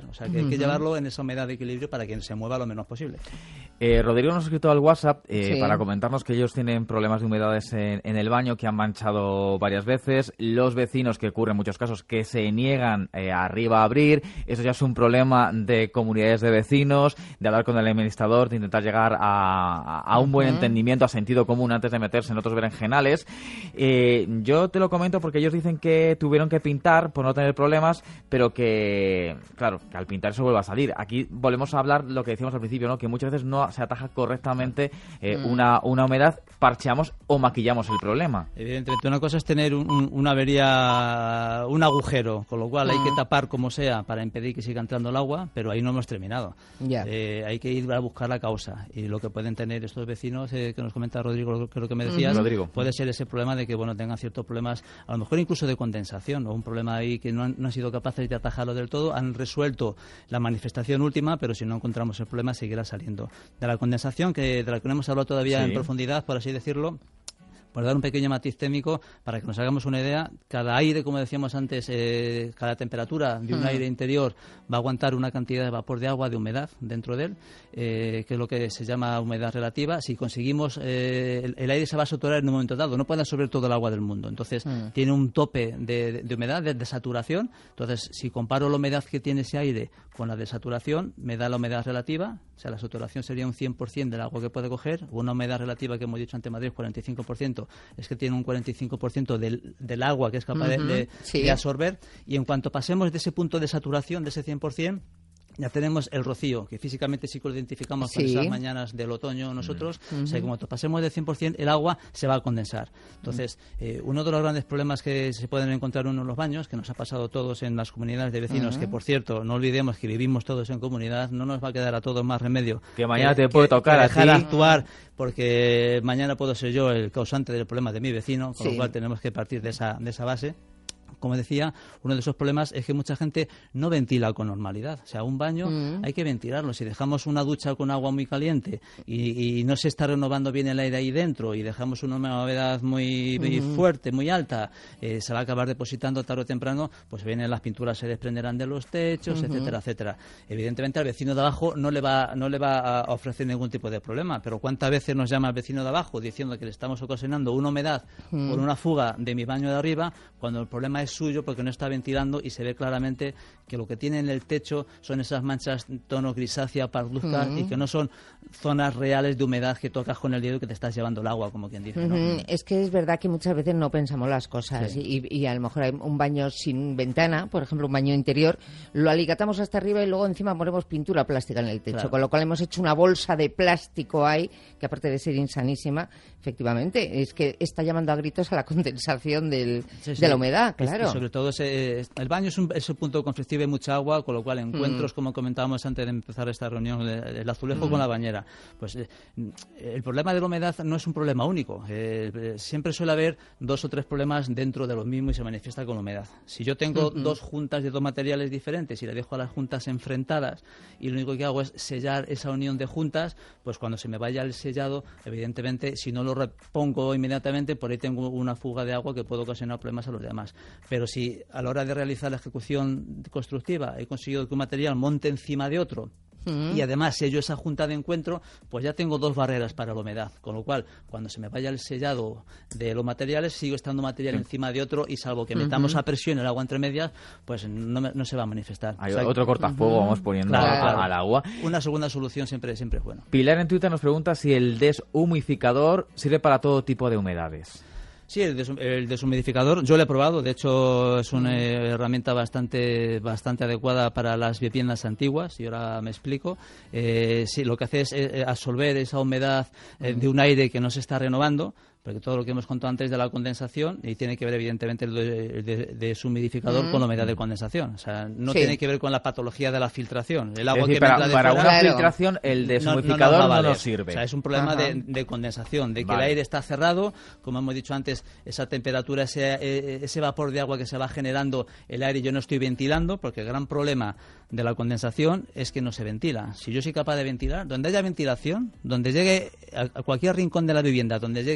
S18: O sea, que hay que
S10: Ujú.
S18: llevarlo en esa humedad de equilibrio para que se mueva lo menos posible.
S11: Eh, Rodrigo nos ha escrito al WhatsApp eh,
S10: Sí.
S11: para comentarnos que ellos tienen problemas de humedades en, en el baño, que han manchado varias veces. Los vecinos, que ocurre en muchos casos, que se niegan eh, arriba a abrir. Eso ya es un problema de comunidades de vecinos, de hablar con el administrador, de intentar llegar a, a un buen
S10: Ujú.
S11: entendimiento, a sentido común antes de meterse en otros berenjenales. Eh, yo te lo comento porque ellos dicen que tuvieron que pintar por no tener problemas, pero que, claro, que al pintar eso vuelve a salir. Aquí volvemos a hablar lo que decíamos al principio, ¿no? Que muchas veces no se ataja correctamente eh,
S18: Mm.
S11: una, una humedad, parcheamos o maquillamos el problema.
S18: Evidentemente, una cosa es tener un, un- una avería, un agujero, con lo cual hay que tapar como sea para impedir que siga entrando el agua, pero ahí no hemos terminado.
S10: Ya.
S18: Eh, hay que ir a buscar la causa. Y lo que pueden tener estos vecinos, eh, que nos comenta Rodrigo, lo- creo que me decías,
S11: Ujú. Rodrigo.
S18: puede ser ese problema de que bueno tengan ciertos problemas, a lo mejor incluso de condensación, o un problema ahí que no han, no han sido capaces de atajarlo del todo, han resuelto la manifestación última, pero si no encontramos el problema seguirá saliendo. De la condensación, que de la que no hemos hablado todavía
S11: Sí.
S18: en profundidad, por así decirlo, por dar un pequeño matiz térmico, para que nos hagamos una idea, cada aire, como decíamos antes, eh, cada temperatura de un
S10: Mm.
S18: aire interior va a aguantar una cantidad de vapor de agua, de humedad dentro de él, eh, que es lo que se llama humedad relativa. Si conseguimos, eh, el, el aire se va a saturar en un momento dado, no puede absorber todo el agua del mundo. Entonces,
S10: Mm.
S18: tiene un tope de, de- de humedad, de, de saturación. Entonces, si comparo la humedad que tiene ese aire con la de saturación, me da la humedad relativa. O sea, la saturación sería un cien por ciento del agua que puede coger, o una humedad relativa que hemos dicho ante Madrid, cuarenta y cinco por ciento, es que tiene un cuarenta y cinco por ciento del, del agua que es capaz de-
S10: Ujú,
S18: de,
S10: sí.
S18: de absorber. Y en cuanto pasemos de ese punto de saturación, de ese cien por ciento, ya tenemos el rocío, que físicamente sí que lo identificamos con
S10: Sí.
S18: esas mañanas del otoño nosotros.
S10: Mm.
S18: O sea, que
S10: Ujú.
S18: cuando pasemos del cien por ciento, el agua se va a condensar. Entonces, eh, uno de los grandes problemas que se pueden encontrar uno en los baños, que nos ha pasado a todos en las comunidades de vecinos,
S10: Ujú.
S18: que por cierto, no olvidemos que vivimos todos en comunidad, no nos va a quedar a todos más remedio
S11: Que mañana te puede
S18: que-
S11: tocar
S18: que
S11: a
S18: dejar
S11: ti.
S18: actuar, porque mañana puedo ser yo el causante del problema de mi vecino, con
S10: Sí.
S18: lo cual tenemos que partir de esa, de esa base. Como decía, uno de esos problemas es que mucha gente no ventila con normalidad. O sea, un baño
S10: Mm.
S18: hay que ventilarlo. Si dejamos una ducha con agua muy caliente y, y no se está renovando bien el aire ahí dentro y dejamos una humedad muy, muy
S10: Ujú.
S18: fuerte, muy alta, eh, se va a acabar depositando tarde o temprano, pues vienen las pinturas, se desprenderán de los techos,
S10: Ujú.
S18: etcétera, etcétera. Evidentemente al vecino de abajo no le va no le va a ofrecer ningún tipo de problema, pero ¿cuántas veces nos llama el vecino de abajo diciendo que le estamos ocasionando una humedad
S10: Mm.
S18: por una fuga de mi baño de arriba, cuando el problema es suyo porque no está ventilando y se ve claramente que lo que tiene en el techo son esas manchas tono grisácea, parduzcas,
S10: Mm.
S18: y que no son zonas reales de humedad que tocas con el dedo y que te estás llevando el agua, como quien dice, ¿no?
S10: Ujú. Es que es verdad que muchas veces no pensamos las cosas
S18: Sí.
S10: y, y a lo mejor hay un baño sin ventana, por ejemplo un baño interior, lo aligatamos hasta arriba y luego encima ponemos pintura plástica en el techo,
S18: Claro.
S10: con lo cual hemos hecho una bolsa de plástico ahí, que aparte de ser insanísima, efectivamente, es que está llamando a gritos a la condensación del,
S18: Sí, sí.
S10: de la humedad,
S18: Es-
S10: claro.
S18: y sobre todo ese, el baño es un, es un punto conflictivo, hay mucha agua, con lo cual encuentros,
S10: Mm.
S18: como comentábamos antes de empezar esta reunión, el el azulejo
S10: Mm.
S18: con la bañera. Pues eh, el problema de la humedad no es un problema único. Eh, eh, siempre suele haber dos o tres problemas dentro de lo mismo y se manifiesta con la humedad. Si yo tengo
S10: Ujú.
S18: dos juntas de dos materiales diferentes y le dejo a las juntas enfrentadas y lo único que hago es sellar esa unión de juntas, pues cuando se me vaya el sellado, evidentemente, si no lo repongo inmediatamente, por ahí tengo una fuga de agua que puede ocasionar problemas a los demás. Pero si a la hora de realizar la ejecución constructiva he conseguido que un material monte encima de otro
S10: Mm.
S18: y además sello esa junta de encuentro, pues ya tengo dos barreras para la humedad, con lo cual cuando se me vaya el sellado de los materiales sigo estando material encima de otro y salvo que metamos
S10: Ujú.
S18: a presión el agua entre medias, pues no, me- no se va a manifestar.
S11: Hay
S18: O sea,
S11: otro cortafuego,
S18: Ujú.
S11: vamos poniendo
S18: Claro,
S11: a-
S18: claro.
S11: al agua.
S18: Una segunda solución siempre, siempre es bueno.
S11: Pilar en Twitter nos pregunta si el deshumidificador sirve para todo tipo de humedades.
S18: Sí, el, des- el deshumidificador, yo lo he probado, de hecho es una eh, herramienta bastante bastante adecuada para las viviendas antiguas, y ahora me explico. Eh, sí, lo que hace es eh, absorber esa humedad eh, de un aire que no se está renovando, porque todo lo que hemos contado antes de la condensación, y tiene que ver evidentemente el, de- el de- deshumidificador
S10: Mm.
S18: con la humedad de condensación, o sea, no
S10: Sí.
S18: tiene que ver con la patología de la filtración. El agua
S11: Es decir,
S18: que
S11: para-
S18: me entra de
S11: para
S18: fuera-
S11: una
S10: Claro.
S11: filtración el
S18: no- no
S11: deshumidificador
S18: nos va
S11: no,
S18: a valer.
S11: nos sirve.
S18: O sea, es un problema
S10: Ajá.
S18: de, de condensación, de que
S11: Vale.
S18: el aire está cerrado, como hemos dicho antes, esa temperatura, ese, eh, ese vapor de agua que se va generando, el aire yo no estoy ventilando, porque el gran problema de la condensación es que no se ventila. Si yo soy capaz de ventilar, donde haya ventilación, donde llegue a a cualquier rincón de la vivienda, donde llegue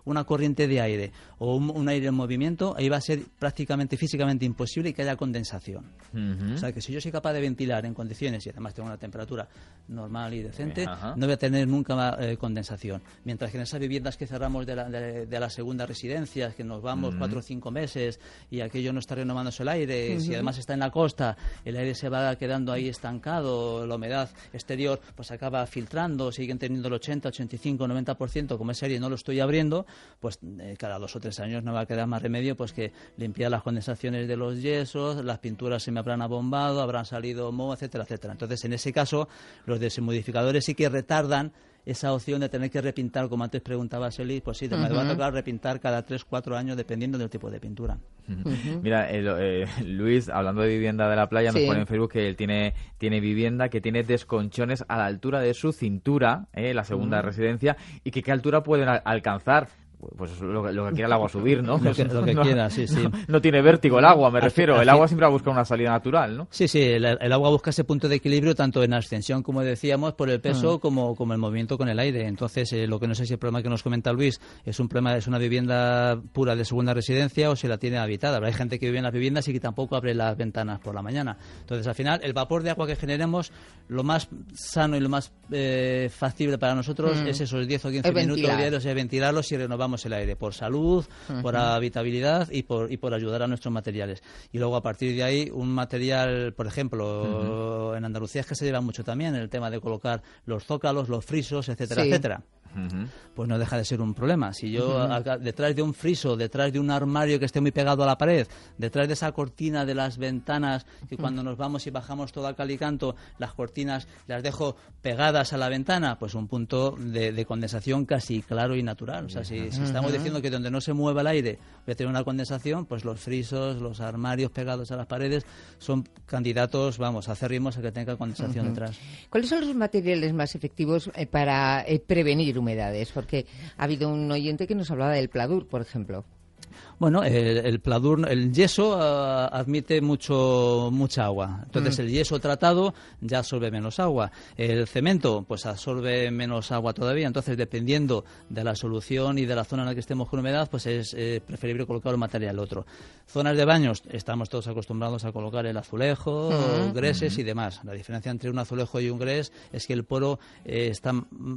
S18: una corriente de aire o un, un aire en movimiento, ahí va a ser prácticamente físicamente imposible que haya condensación. Uh-huh. O sea, que si yo soy capaz de ventilar en condiciones y además tengo una temperatura normal y decente, uh-huh. no voy a tener nunca más, eh, condensación. Mientras que en esas viviendas que cerramos de la, de, de la segunda residencia, que nos vamos uh-huh. cuatro o cinco meses y aquello no está renovándose el aire, uh-huh. si además está en la costa, el aire se va quedando ahí estancado, la humedad exterior pues acaba filtrando, siguen teniendo el ochenta, ochenta y cinco, noventa por ciento, como ese aire no lo estoy abriendo, pues eh, cada dos o tres años no va a quedar más remedio pues que limpiar las condensaciones de los yesos, las pinturas se me habrán abombado, habrán salido moho, etcétera, etcétera. Entonces, en ese caso, los deshumidificadores sí que retardan esa opción de tener que repintar, como antes preguntaba Sely, pues sí, uh-huh. me va a tocar repintar cada tres, cuatro años dependiendo del tipo de pintura.
S11: Uh-huh. Mira, eh, eh, Luis, hablando de vivienda de la playa, sí. nos pone en Facebook que él tiene, tiene vivienda que tiene desconchones a la altura de su cintura, eh, la segunda uh-huh. residencia, y que qué altura pueden al- alcanzar. Pues lo que, lo que quiera el agua subir, ¿no?
S18: Lo que, lo que
S11: no,
S18: quiera, sí, sí.
S11: No, no tiene vértigo el agua, me
S18: al,
S11: refiero.
S18: al,
S11: el agua siempre va a buscar una salida natural, ¿no?
S18: Sí, sí, el, el agua busca ese punto de equilibrio tanto en ascensión, como decíamos, por el peso, uh-huh. como, como el movimiento con el aire. Entonces, eh, lo que no sé si el problema que nos comenta Luis es un problema, es una vivienda pura de segunda residencia o si la tiene habitada. Pero hay gente que vive en las viviendas y que tampoco abre las ventanas por la mañana. Entonces, al final, el vapor de agua que generemos, lo más sano y lo más eh, factible para nosotros uh-huh. es esos diez o quince minutos diarios de ventilarlos y renovamos el aire por salud, uh-huh. por habitabilidad y por, y por ayudar a nuestros materiales. Y luego, a partir de ahí, un material, por ejemplo, uh-huh. en Andalucía es que se lleva mucho también el tema de colocar los zócalos, los frisos, etcétera, sí. etcétera. Uh-huh. Pues no deja de ser un problema. Si yo uh-huh. acá, detrás de un friso, detrás de un armario que esté muy pegado a la pared, detrás de esa cortina de las ventanas, que uh-huh. cuando nos vamos y bajamos todo a cal y canto, las cortinas las dejo pegadas a la ventana, pues un punto de, de condensación casi claro y natural. O sea, si, uh-huh. si estamos diciendo que donde no se mueva el aire voy a tener una condensación, pues los frisos, los armarios pegados a las paredes son candidatos, vamos, acérrimos a que tenga condensación uh-huh. detrás.
S10: ¿Cuáles son los materiales más efectivos eh, para eh, prevenir humedades? Porque ha habido un oyente que nos hablaba del pladur, por ejemplo.
S18: Bueno, el, el pladur, el yeso uh, admite mucho mucha agua. Entonces, mm. el yeso tratado ya absorbe menos agua. El cemento, pues absorbe menos agua todavía. Entonces, dependiendo de la solución y de la zona en la que estemos con humedad, pues es eh, preferible colocar un material otro. Zonas de baños, estamos todos acostumbrados a colocar el azulejo, mm. greses mm. y demás. La diferencia entre un azulejo y un gres es que el poro eh, está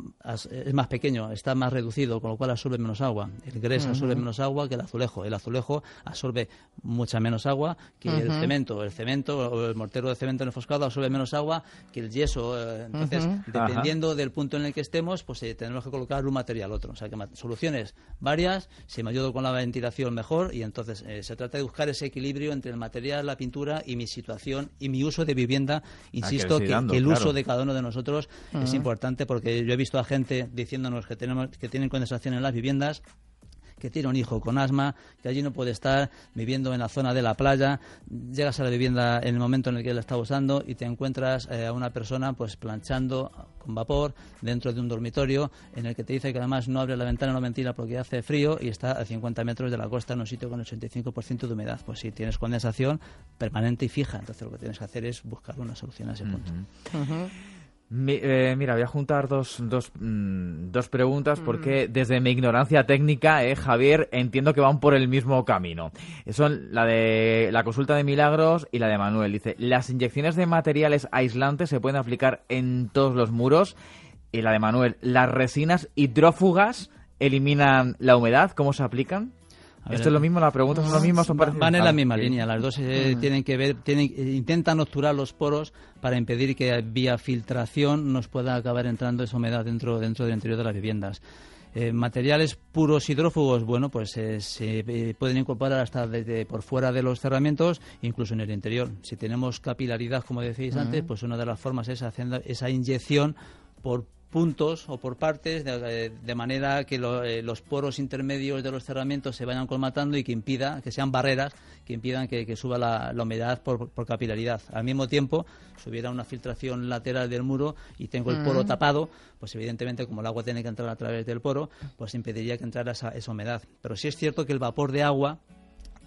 S18: es más pequeño, está más reducido, con lo cual absorbe menos agua. El gres mm. absorbe menos agua que el azulejo. El azulejo absorbe mucha menos agua que uh-huh. el cemento. El cemento o el mortero de cemento enfoscado absorbe menos agua que el yeso. Entonces, uh-huh. dependiendo Ajá. del punto en el que estemos, pues eh, tenemos que colocar un material otro. O sea, que soluciones varias, si me ayudo con la ventilación mejor, y entonces eh, se trata de buscar ese equilibrio entre el material, la pintura y mi situación y mi uso de vivienda. Insisto que, dando, que el claro. uso de cada uno de nosotros uh-huh. es importante, porque yo he visto a gente diciéndonos que tenemos que tienen condensación en las viviendas, que tiene un hijo con asma, que allí no puede estar viviendo en la zona de la playa. Llegas a la vivienda en el momento en el que la está usando y te encuentras eh, a una persona pues planchando con vapor dentro de un dormitorio en el que te dice que además no abre la ventana, no ventila porque hace frío y está a cincuenta metros de la costa en un sitio con ochenta y cinco por ciento de humedad. Pues sí, tienes condensación permanente y fija. Entonces lo que tienes que hacer es buscar una solución a ese punto. Uh-huh. Uh-huh.
S11: Mi, eh, mira, voy a juntar dos, dos, mmm, dos preguntas porque desde mi ignorancia técnica, eh, Javier, entiendo que van por el mismo camino. Son la de la consulta de Milagros y la de Manuel. Dice, ¿las inyecciones de materiales aislantes se pueden aplicar en todos los muros? Y la de Manuel, ¿las resinas hidrófugas eliminan la humedad? ¿Cómo se aplican? Ver, ¿esto es lo mismo? ¿Las preguntas son las mismas? ¿O
S18: van van en la misma línea. Las dos eh, uh-huh. tienen que ver, tienen, eh, intentan obturar los poros para impedir que vía filtración nos pueda acabar entrando esa humedad dentro, dentro del interior de las viviendas. Eh, materiales puros hidrófugos, bueno, pues eh, se eh, pueden incorporar hasta desde por fuera de los cerramientos, incluso en el interior. Si tenemos capilaridad, como decíais uh-huh. antes, pues una de las formas es haciendo esa inyección por puntos o por partes, de, de manera que lo, eh, los poros intermedios de los cerramientos se vayan colmatando y que impida, que sean barreras que impidan que, que suba la, la humedad por, por capilaridad. Al mismo tiempo, si hubiera una filtración lateral del muro y tengo el poro mm. tapado, pues evidentemente como el agua tiene que entrar a través del poro, pues impediría que entrara esa, esa humedad. Pero sí es cierto que el vapor de agua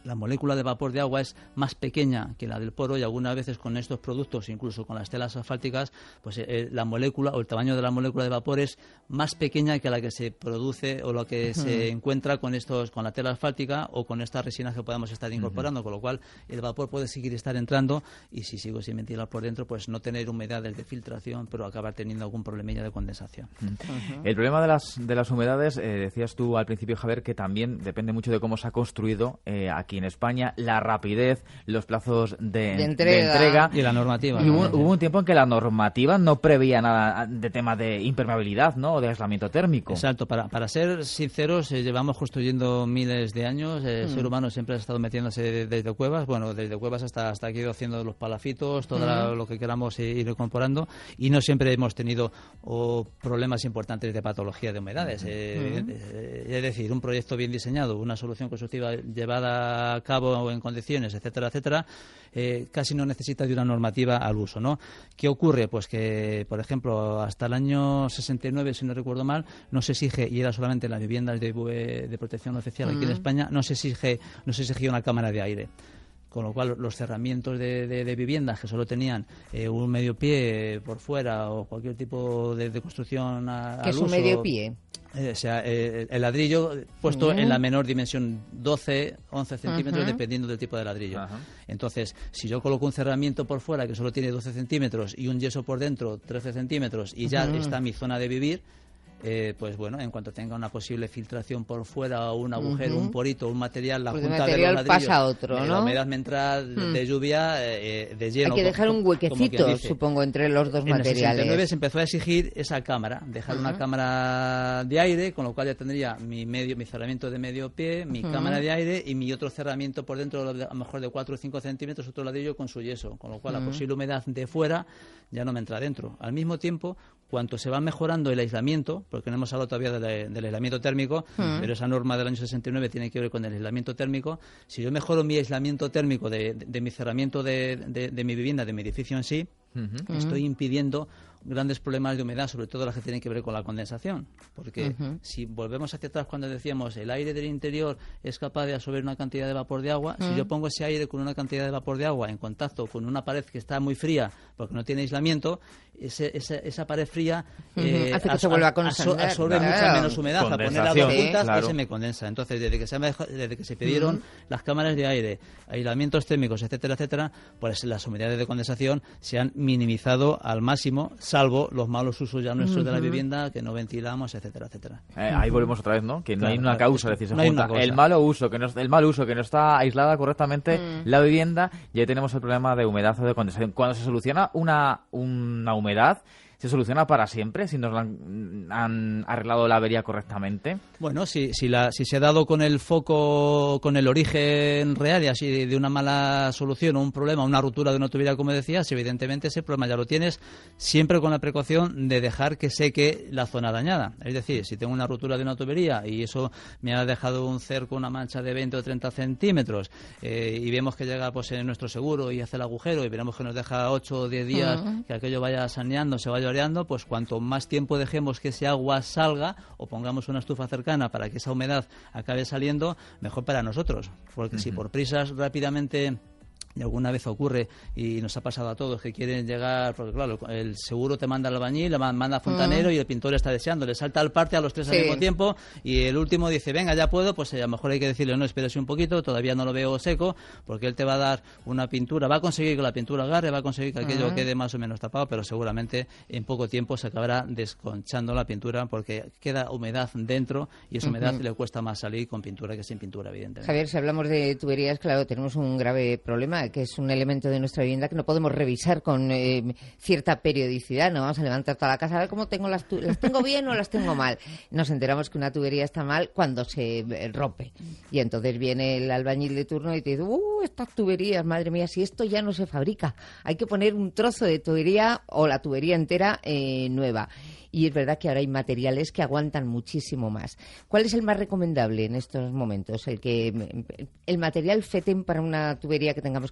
S18: la molécula de vapor de agua es más pequeña que la del poro y algunas veces con estos productos, incluso con las telas asfálticas, pues eh, la molécula o el tamaño de la molécula de vapor es más pequeña que la que se produce o lo que uh-huh. se encuentra con estos con la tela asfáltica o con estas resinas que podamos estar incorporando, uh-huh. con lo cual el vapor puede seguir estar entrando y si sigo sin ventilar por dentro, pues no tener humedades de filtración, pero acabar teniendo algún problemilla de condensación.
S11: Uh-huh. El problema de las de las humedades, eh, decías tú al principio, Javier, que también depende mucho de cómo se ha construido eh, aquí en España, la rapidez, los plazos de,
S10: de, entrega.
S11: de entrega
S18: y la normativa.
S11: Y hubo, hubo un tiempo en que la normativa no preveía nada de tema de impermeabilidad, ¿no? O de aislamiento térmico.
S18: Exacto. Para, para ser sinceros, eh, llevamos construyendo miles de años. El mm. ser humano siempre ha estado metiéndose desde cuevas, bueno, desde cuevas hasta hasta aquí haciendo los palafitos, todo mm. lo que queramos ir incorporando, y no siempre hemos tenido oh, problemas importantes de patología de humedades. Mm. Eh, mm. eh, es decir, un proyecto bien diseñado, una solución constructiva llevada a cabo en condiciones, etcétera, etcétera, eh, casi no necesita de una normativa al uso, ¿no? ¿Qué ocurre? Pues que, por ejemplo, hasta el año sesenta y nueve, si no recuerdo mal, no se exige, y era solamente en las viviendas de, de protección oficial aquí mm. en España, no se exige, no se exigía una cámara de aire. Con lo cual los cerramientos de, de, de viviendas que solo tenían eh, un medio pie por fuera o cualquier tipo de, de construcción a,
S10: ¿Qué
S18: al
S10: es un
S18: uso,
S10: medio pie?
S18: Eh, o sea, eh, el ladrillo puesto mm. en la menor dimensión, doce, once centímetros, uh-huh. dependiendo del tipo de ladrillo. Uh-huh. Entonces, si yo coloco un cerramiento por fuera que solo tiene doce centímetros y un yeso por dentro, trece centímetros, y ya uh-huh. está mi zona de vivir, Eh, pues bueno, en cuanto tenga una posible filtración por fuera o un agujero, uh-huh. un porito, un material, la
S10: pues
S18: junta
S10: material
S18: de los ladrillos,
S10: pasa a otro, ¿no?
S18: La humedad me entra de, de lluvia, eh, de hielo.
S10: Hay que dejar un huequecito, supongo, entre los dos
S18: en
S10: materiales.
S18: En el sesenta y nueve se empezó a exigir esa cámara, dejar uh-huh. una cámara de aire, con lo cual ya tendría mi medio, mi cerramiento de medio pie, mi uh-huh. cámara de aire y mi otro cerramiento por dentro, a lo mejor de cuatro o cinco centímetros, otro ladrillo con su yeso, con lo cual uh-huh. la posible humedad de fuera ya no me entra dentro. Al mismo tiempo, cuanto se va mejorando el aislamiento, porque no hemos hablado todavía de la, del aislamiento térmico, mm. pero esa norma del año sesenta y nueve tiene que ver con el aislamiento térmico. Si yo mejoro mi aislamiento térmico de, de, de mi cerramiento de, de, de mi vivienda, de mi edificio en sí, uh-huh. estoy impidiendo grandes problemas de humedad, sobre todo las que tienen que ver con la condensación, porque uh-huh. si volvemos hacia atrás cuando decíamos el aire del interior es capaz de absorber una cantidad de vapor de agua, uh-huh. si yo pongo ese aire con una cantidad de vapor de agua en contacto con una pared que está muy fría porque no tiene aislamiento, ese, esa, esa pared fría eh,
S10: uh-huh. hace que se vuelva a condensar,
S18: absorbe
S10: claro.
S18: mucha menos humedad, a poner las dos puntas
S11: claro.
S18: y se me condensa. Entonces, desde que se, desde que se pidieron uh-huh. las cámaras de aire, aislamientos térmicos, etcétera, etcétera, pues las humedades de condensación se han minimizado al máximo, salvo los malos usos ya nuestros uh-huh. de la vivienda, que no ventilamos, etcétera, etcétera.
S11: Eh, ahí volvemos otra vez, ¿no? Que no claro, hay una causa, es decir, se
S18: no
S11: junta el malo uso, que no, el mal uso, que no está aislada correctamente uh-huh. la vivienda, y ahí tenemos el problema de humedad o de condensación. Cuando se soluciona una, una humedad, ¿se soluciona para siempre si nos han, han arreglado la avería correctamente?
S18: Bueno, si, si, la, si se ha dado con el foco, con el origen real y así de una mala solución o un problema, una ruptura de una tubería, como decías, evidentemente ese problema ya lo tienes, siempre con la precaución de dejar que seque la zona dañada. Es decir, si tengo una ruptura de una tubería y eso me ha dejado un cerco, una mancha de veinte o treinta centímetros eh, y vemos que llega pues en nuestro seguro y hace el agujero y veremos que nos deja ocho o diez días uh-huh. que aquello vaya saneando, se vaya oreando, pues cuanto más tiempo dejemos que ese agua salga o pongamos una estufa cercana para que esa humedad acabe saliendo, mejor para nosotros, porque uh-huh. si por prisas rápidamente, y alguna vez ocurre, y nos ha pasado a todos, que quieren llegar, porque claro, el seguro te manda al albañil, le manda a fontanero, mm. y el pintor está deseando, le salta al parte a los tres sí. al mismo tiempo, y el último dice, venga, ya puedo, pues a lo mejor hay que decirle, no, espérese un poquito, todavía no lo veo seco, porque él te va a dar una pintura, va a conseguir que la pintura agarre, va a conseguir que aquello mm. quede más o menos tapado, pero seguramente en poco tiempo se acabará desconchando la pintura, porque queda humedad dentro, y esa humedad uh-huh. le cuesta más salir con pintura que sin pintura, evidentemente.
S10: Javier, si hablamos de tuberías, claro, tenemos un grave problema, que es un elemento de nuestra vivienda que no podemos revisar con eh, cierta periodicidad. No vamos a levantar toda la casa a ver cómo tengo las tu- las tengo bien o las tengo mal. Nos enteramos que una tubería está mal cuando se eh, rompe. Y entonces viene el albañil de turno y te dice, uh, estas tuberías, madre mía, si esto ya no se fabrica. Hay que poner un trozo de tubería o la tubería entera eh, nueva. Y es verdad que ahora hay materiales que aguantan muchísimo más. ¿Cuál es el más recomendable en estos momentos? El que el material FETEM para una tubería que tengamos que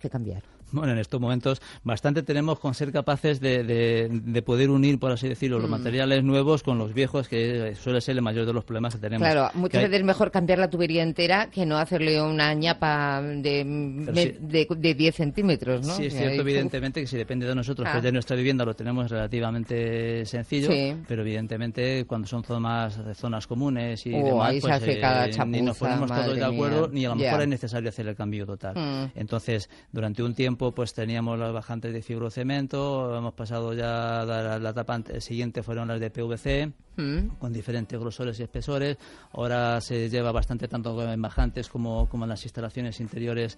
S10: que cambiar?
S18: Bueno, en estos momentos bastante tenemos con ser capaces de, de, de poder unir, por así decirlo, los mm. materiales nuevos con los viejos, que suele ser el mayor de los problemas que tenemos.
S10: Claro, muchas
S18: que
S10: veces hay... es mejor cambiar la tubería entera que no hacerle una ñapa de, me,
S18: sí.
S10: de, de diez centímetros, ¿no?
S18: Sí, es cierto, evidentemente, que si depende de nosotros,
S10: ah.
S18: pues de nuestra vivienda lo tenemos relativamente sencillo,
S10: sí.
S18: pero evidentemente cuando son zonas, zonas comunes y
S10: oh,
S18: demás,
S10: ahí
S18: pues
S10: se hace
S18: eh,
S10: cada chapuza,
S18: ni nos ponemos todos de acuerdo,
S10: mía.
S18: ni a lo
S10: yeah.
S18: mejor es necesario hacer el cambio total.
S10: Mm.
S18: Entonces, durante un tiempo, pues teníamos las bajantes de fibrocemento, hemos pasado ya a la, la etapa siguiente fueron las de P V C, mm. con diferentes grosores y espesores. Ahora se lleva bastante tanto en bajantes como, como en las instalaciones interiores,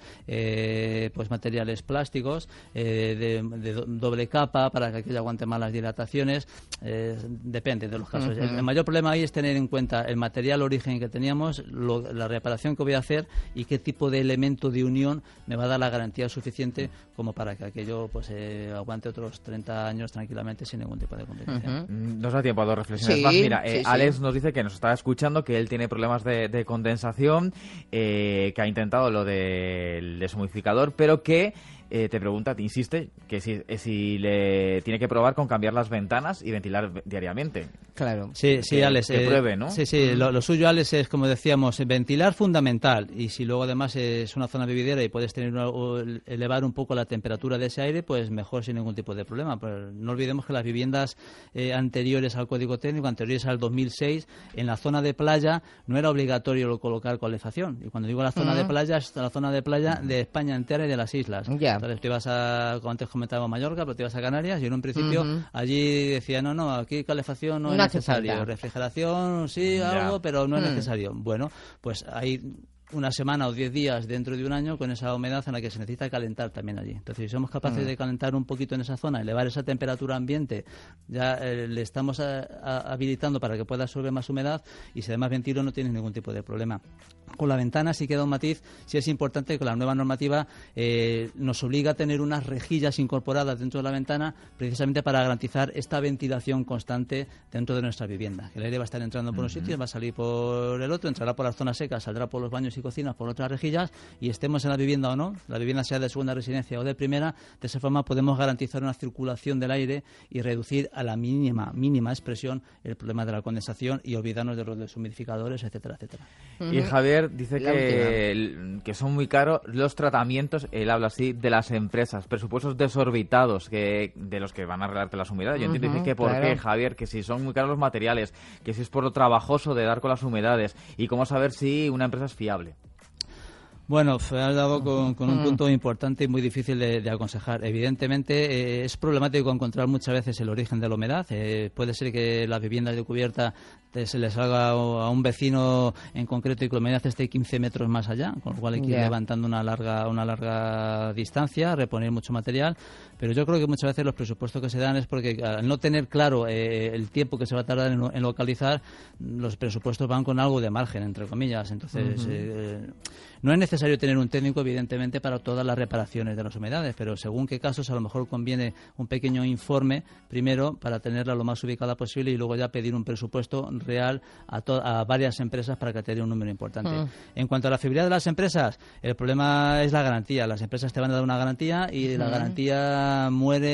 S18: eh, pues materiales plásticos eh, de, de doble capa para que aquello aguante más las dilataciones. Eh, depende de los casos. Uh-huh. el, el mayor problema ahí es tener en cuenta el material origen que teníamos, lo, la reparación que voy a hacer y qué tipo de elemento de unión me va a dar la garantía suficiente como para que aquello pues eh, aguante otros treinta años tranquilamente sin ningún tipo de complicación.
S11: Uh-huh. Nos da tiempo a dos reflexiones
S10: sí,
S11: más. Mira,
S10: sí,
S11: eh,
S10: sí.
S11: Alex nos dice que nos está escuchando, que él tiene problemas de, de condensación, eh, que ha intentado lo del deshumidificador, pero que eh, te pregunta, te insiste, que si, si le tiene que probar con cambiar las ventanas y ventilar diariamente.
S10: Claro.
S18: Sí, sí,
S11: que,
S18: Alex.
S11: Que
S18: eh,
S11: pruebe, ¿no?
S18: Sí, sí. Lo, lo suyo, Alex, es, como decíamos, ventilar fundamental. Y si luego además es una zona vividera y puedes tener una, o elevar un poco la temperatura de ese aire, pues mejor sin ningún tipo de problema. Pero no olvidemos que las viviendas eh, anteriores al Código Técnico, anteriores al dos mil seis, en la zona de playa no era obligatorio colocar calefacción. Y cuando digo la zona uh-huh. de playa, es la zona de playa de España entera y de las islas.
S10: Yeah.
S18: Entonces, tú ibas a, como antes comentábamos, Mallorca, pero te ibas a Canarias y en un principio uh-huh. allí decía, no, no, aquí calefacción no, no es necesario. Refrigeración, sí, algo, yeah. pero no es mm. necesario. Bueno, pues hay una semana o diez días dentro de un año con esa humedad en la que se necesita calentar también allí. Entonces, si somos capaces mm. de calentar un poquito en esa zona, elevar esa temperatura ambiente, ya eh, le estamos a, a, habilitando para que pueda absorber más humedad y si además ventilo no tienes ningún tipo de problema. Con la ventana sí queda un matiz, sí es importante que la nueva normativa eh, nos obliga a tener unas rejillas incorporadas dentro de la ventana precisamente para garantizar esta ventilación constante dentro de nuestra vivienda. El aire va a estar entrando por uh-huh. un sitio, va a salir por el otro, entrará por las zonas secas, saldrá por los baños y cocinas por otras rejillas y estemos en la vivienda o no, la vivienda sea de segunda residencia o de primera, de esa forma podemos garantizar una circulación del aire y reducir a la mínima mínima expresión el problema de la condensación y olvidarnos de los deshumidificadores, etcétera, etcétera.
S11: Uh-huh. Y Javier dice que, que son muy caros los tratamientos, él habla así, de las empresas, presupuestos desorbitados que de los que van a arreglarte las humedades. Yo uh-huh, entiendo dice que por claro. qué, Javier, que si son muy caros los materiales, que si es por lo trabajoso de dar con las humedades y cómo saber si una empresa es fiable.
S18: Bueno, has dado con, con un punto importante y muy difícil de, de aconsejar. Evidentemente, eh, es problemático encontrar muchas veces el origen de la humedad. Eh, puede ser que las viviendas de cubierta te, se le salga a un vecino en concreto y que la humedad esté quince metros más allá, con lo cual hay que ir yeah. levantando una larga, una larga distancia, reponer mucho material. Pero yo creo que muchas veces los presupuestos que se dan es porque al no tener claro eh, el tiempo que se va a tardar en, en localizar, los presupuestos van con algo de margen, entre comillas. Entonces, uh-huh. eh, no es necesario tener un técnico, evidentemente, para todas las reparaciones de las humedades, pero según qué casos a lo mejor conviene un pequeño informe primero para tenerla lo más ubicada posible y luego ya pedir un presupuesto real a, to- a varias empresas para que te dé un número importante. Uh-huh. En cuanto a la fiabilidad de las empresas, el problema es la garantía. Las empresas te van a dar una garantía y uh-huh. la garantía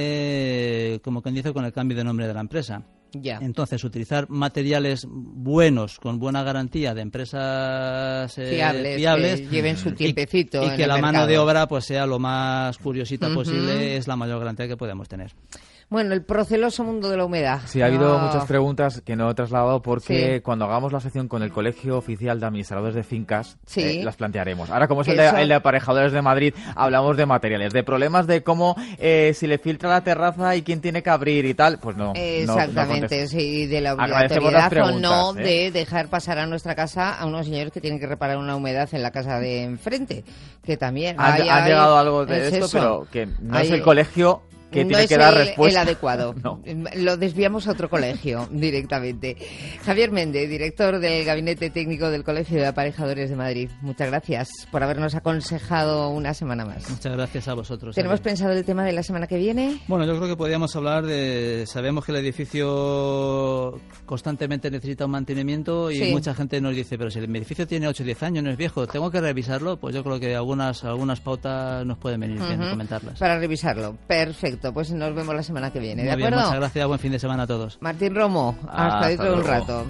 S18: muere, como quien dice, con el cambio de nombre de la empresa.
S10: Ya.
S18: Entonces, utilizar materiales buenos, con buena garantía de empresas eh,
S10: fiables,
S18: fiables
S10: que lleven su tiempecito
S18: y, y
S10: en
S18: que
S10: el
S18: la
S10: mercado.
S18: Mano de obra pues sea lo más curiosita uh-huh. posible, es la mayor garantía que podemos tener.
S10: Bueno, el proceloso mundo de la humedad.
S11: Sí, ha habido
S10: oh.
S11: muchas preguntas que no he trasladado porque
S10: sí.
S11: cuando hagamos la sección con el Colegio Oficial de Administradores de Fincas,
S10: sí.
S11: eh, las plantearemos. Ahora, como es el de, el de aparejadores de Madrid, hablamos de materiales, de problemas de cómo eh, si le filtra la terraza y quién tiene que abrir y tal, pues no.
S10: Exactamente,
S11: no, no
S10: sí, de la obligatoriedad o no ¿eh? de dejar pasar a nuestra casa a unos señores que tienen que reparar una humedad en la casa de enfrente, que también...
S11: Han,
S10: hay,
S11: han
S10: hay,
S11: llegado algo de esto,
S10: eso.
S11: pero que no
S10: hay,
S11: es el colegio que
S10: no
S11: tiene
S10: es
S11: que dar
S10: el,
S11: respuesta.
S10: el adecuado.
S11: No.
S10: Lo desviamos a otro colegio directamente. Javier Méndez, director del Gabinete Técnico del Colegio de Aparejadores de Madrid. Muchas gracias por habernos aconsejado una semana más.
S18: Muchas gracias a vosotros.
S10: ¿Tenemos
S18: Adrián.
S10: pensado el tema de la semana que viene?
S18: Bueno, yo creo que podríamos hablar de... Sabemos que el edificio constantemente necesita un mantenimiento y
S10: Sí.
S18: mucha gente nos dice, pero si el edificio tiene ocho o diez años, no es viejo, ¿tengo que revisarlo? Pues yo creo que algunas algunas pautas nos pueden venir bien
S10: Ujú.
S18: comentarlas.
S10: Para revisarlo. Perfecto, pues nos vemos la semana que viene. ¿De
S18: Muy bien,
S10: acuerdo?
S18: muchas gracias, buen fin de semana a todos.
S10: Martín Romo, hasta
S18: Hasta
S10: dentro de un
S18: luego.
S10: rato.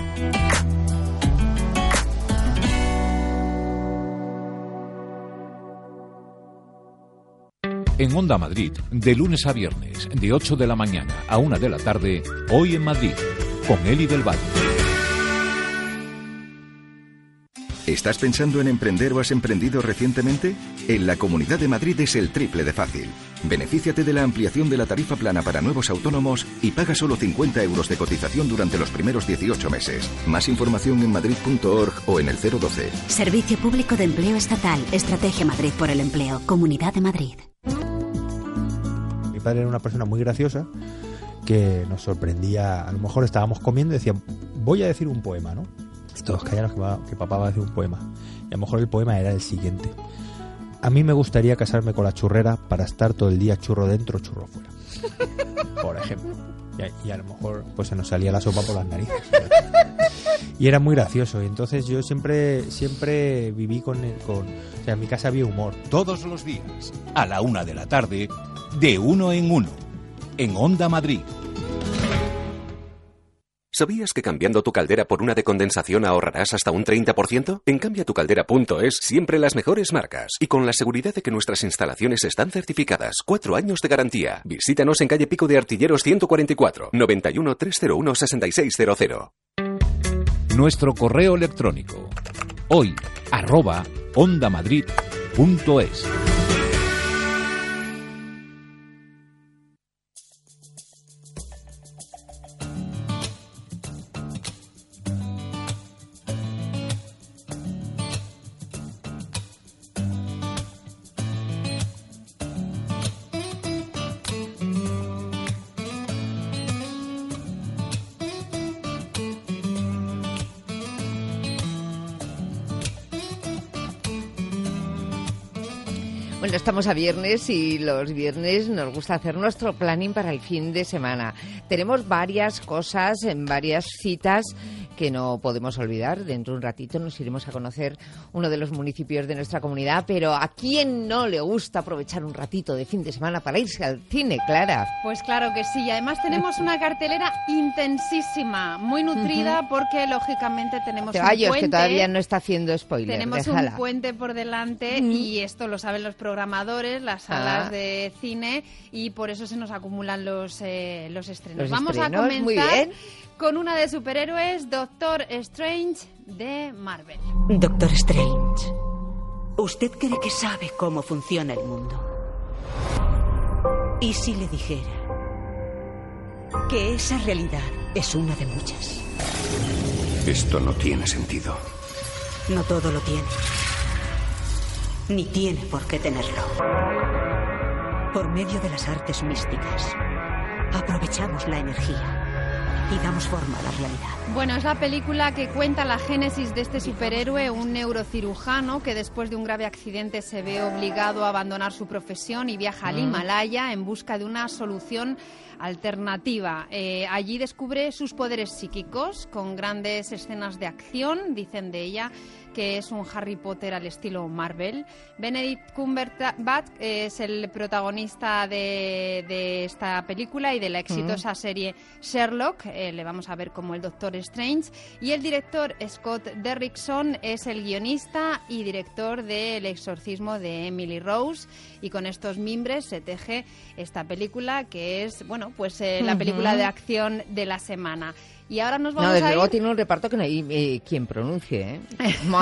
S9: En Onda Madrid, de lunes a viernes, de ocho de la mañana a una de la tarde, Hoy en Madrid, con Eli del Valle.
S19: ¿Estás pensando en emprender o has emprendido recientemente? En la Comunidad de Madrid es el triple de fácil. Benefíciate de la ampliación de la tarifa plana para nuevos autónomos y paga solo cincuenta euros de cotización durante los primeros dieciocho meses. Más información en madrid punto org o en el cero doce.
S20: Servicio Público de Empleo Estatal. Estrategia Madrid por el Empleo. Comunidad de Madrid.
S21: Mi padre era una persona muy graciosa que nos sorprendía. A lo mejor estábamos comiendo y decía, voy a decir un poema, ¿no? Y todos callanos que, va, que papá va a decir un poema. Y a lo mejor el poema era el siguiente: a mí me gustaría casarme con la churrera para estar todo el día churro dentro, churro fuera. Por ejemplo. Y a, y a lo mejor pues se nos salía la sopa por las narices. Y era muy gracioso. Y entonces yo siempre siempre viví con, el, con... O sea, en mi casa había humor.
S9: Todos los días, a la una de la tarde, de uno en uno, en Onda Madrid.
S22: ¿Sabías que cambiando tu caldera por una de condensación ahorrarás hasta un treinta por ciento? En cambia tu caldera punto es, siempre las mejores marcas. Y con la seguridad de que nuestras instalaciones están certificadas. Cuatro años de garantía. Visítanos en calle Pico de Artilleros ciento cuarenta y cuatro, noventa y uno, trescientos uno, sesenta y seis cero cero.
S9: Nuestro correo electrónico, hoy, arroba, ondamadrid punto es.
S10: Bueno, estamos a viernes y los viernes nos gusta hacer nuestro planning para el fin de semana. Tenemos varias cosas, en varias citas que no podemos olvidar. Dentro de un ratito nos iremos a conocer uno de los municipios de nuestra comunidad, pero ¿a quién no le gusta aprovechar un ratito de fin de semana para irse al cine, Clara?
S23: Pues claro que sí, y además tenemos una cartelera intensísima, muy nutrida,
S10: Ujú.
S23: porque lógicamente tenemos un
S10: Caballos,
S23: puente.
S10: que todavía no está haciendo spoiler,
S23: Tenemos
S10: déjala.
S23: un puente por delante y esto lo saben los programadores, las salas
S10: Ah.
S23: de cine, y por eso se nos acumulan los, eh, los estrenos.
S10: Los
S23: Vamos
S10: estrenos,
S23: a comenzar
S10: muy bien.
S23: con una de superhéroes, Doctor Strange de Marvel.
S20: Doctor Strange, usted cree que sabe cómo funciona el mundo. ¿Y si le dijera que esa realidad es una de muchas?
S24: Esto no tiene sentido.
S20: No todo lo tiene. Ni tiene por qué tenerlo. Por medio de las artes místicas, aprovechamos la energía y damos forma a la realidad.
S23: Bueno, es la película que cuenta la génesis de este superhéroe, un neurocirujano que después de un grave accidente se ve obligado a abandonar su profesión y viaja al
S10: Mm.
S23: Himalaya en busca de una solución alternativa. Eh, allí descubre sus poderes psíquicos con grandes escenas de acción, dicen de ella que es un Harry Potter al estilo Marvel. Benedict Cumberbatch es el protagonista de, de esta película y de la exitosa
S10: Mm.
S23: serie Sherlock. Eh, le vamos a ver como el Doctor Strange. Y el director Scott Derrickson es el guionista y director de El exorcismo de Emily Rose. Y con estos mimbres se teje esta película, que es, bueno, pues eh, la
S10: Ujú.
S23: película de acción de la semana. Y ahora nos vamos
S10: No, desde
S23: a ir...
S10: luego tiene un reparto que no hay eh, quien pronuncie, ¿eh? Madre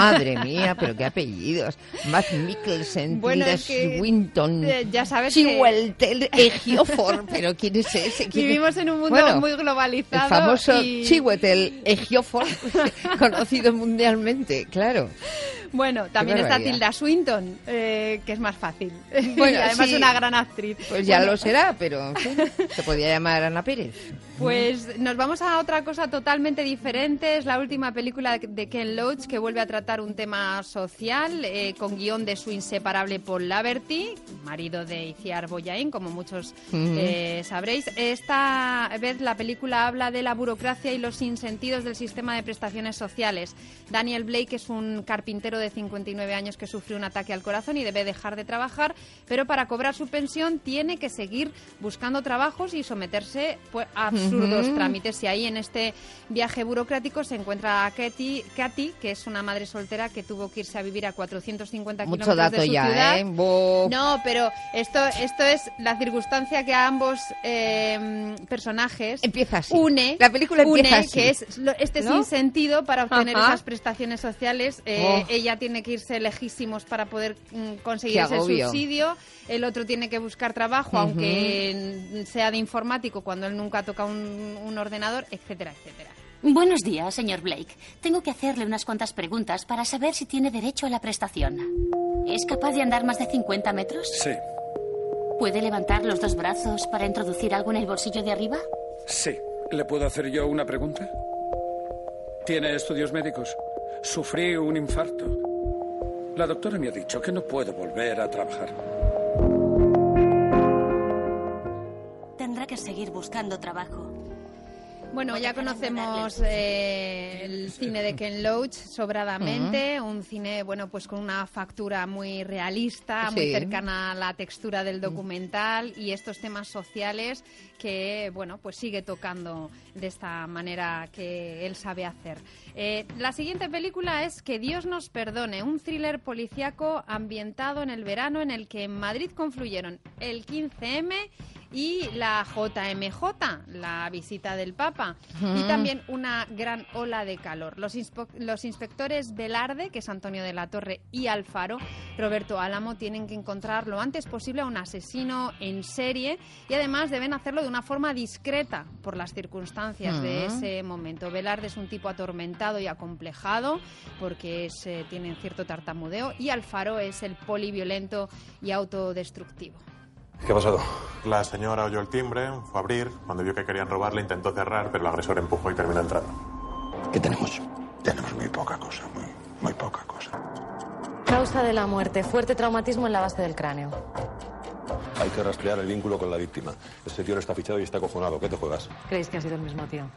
S10: Madre mía, pero qué apellidos. Matt Mikkelsen,
S23: Bueno,
S10: Tilda
S23: es que,
S10: Swinton,
S23: eh, ya sabes
S10: Chiwetel Ejiofor, pero ¿quién es ese? ¿Quién
S23: Vivimos
S10: es?
S23: en un mundo
S10: Bueno,
S23: muy globalizado.
S10: El famoso
S23: y...
S10: Chiwetel Ejiofor, conocido mundialmente, claro.
S23: Bueno, también está
S10: barbaridad.
S23: Tilda Swinton, eh, que es más fácil.
S10: Bueno,
S23: y además
S10: sí.
S23: una gran actriz.
S10: Pues ya
S23: Bueno,
S10: lo será, pero en fin, se podía llamar Ana Pérez.
S23: Pues nos vamos a otra cosa totalmente diferente. Es la última película de Ken Loach que vuelve a tratar un tema social eh, con guión de su inseparable Paul Laverty, marido de Iciar Boyain, como muchos
S10: Ujú.
S23: eh, sabréis. Esta vez la película habla de la burocracia y los sinsentidos del sistema de prestaciones sociales. Daniel Blake es un carpintero de cincuenta y nueve años que sufrió un ataque al corazón y debe dejar de trabajar, pero para cobrar su pensión tiene que seguir buscando trabajos y someterse pues, a absurdos
S10: Ujú.
S23: trámites. Y ahí en este viaje burocrático se encuentra a Katy, Katy, que es una madre soltera que tuvo que irse a vivir a cuatrocientos cincuenta
S10: Mucho
S23: kilómetros de
S10: dato
S23: su
S10: ya,
S23: ciudad.
S10: ¿eh? Bo-
S23: No, pero esto, esto es la circunstancia que a ambos eh, personajes
S10: Empieza así.
S23: une,
S10: La película empieza
S23: une
S10: así.
S23: que es lo- este
S10: ¿No?
S23: sinsentido para obtener
S10: Ajá.
S23: esas prestaciones sociales. Eh,
S10: Oh.
S23: Ella tiene que irse lejísimos para poder mm, conseguir
S10: Qué
S23: ese
S10: agobio.
S23: subsidio. El otro tiene que buscar trabajo,
S10: Ujú.
S23: aunque sea de informático, cuando él nunca toca un, un ordenador, etcétera, etcétera.
S3: Buenos días, señor Blake. Tengo que hacerle unas cuantas preguntas para saber si tiene derecho a la prestación. ¿Es capaz de andar más de cincuenta metros?
S4: Sí,
S3: ¿Puede levantar los dos brazos para introducir algo en el bolsillo de arriba?
S4: sí. ¿Le puedo hacer yo una pregunta? ¿Tiene estudios médicos? Sufrí un infarto. La doctora me ha dicho que no puedo volver a trabajar.
S3: Tendrá que seguir buscando trabajo.
S23: Bueno, ya conocemos eh, el cine de Ken Loach sobradamente, un cine, bueno, pues con una factura muy realista, muy
S10: Sí.
S23: cercana a la textura del documental y estos temas sociales que, bueno, pues sigue tocando de esta manera que él sabe hacer. Eh, la siguiente película es Que Dios nos perdone, un thriller policíaco ambientado en el verano en el que en Madrid confluyeron el quince eme y la J M J, la visita del Papa,
S10: Ujú.
S23: y también una gran ola de calor. Los, inspo- los inspectores Velarde, que es Antonio de la Torre, y Alfaro, Roberto Álamo, tienen que encontrar lo antes posible a un asesino en serie y además deben hacerlo de una forma discreta por las circunstancias de
S10: Ujú.
S23: ese momento. Velarde es un tipo atormentado y acomplejado porque es, eh, tiene cierto tartamudeo, y Alfaro es el poliviolento y autodestructivo.
S6: ¿Qué ha pasado? La señora oyó el timbre, fue a abrir. Cuando vio que querían robarle, intentó cerrar, pero el agresor empujó y terminó entrando.
S7: ¿Qué tenemos? Tenemos muy poca cosa, muy, muy poca cosa.
S25: Causa de la muerte, fuerte traumatismo en la base del cráneo.
S26: Hay que rastrear el vínculo con la víctima. Ese tío no está fichado y está acojonado. ¿Qué te juegas?
S25: ¿Creéis que ha sido el mismo tío?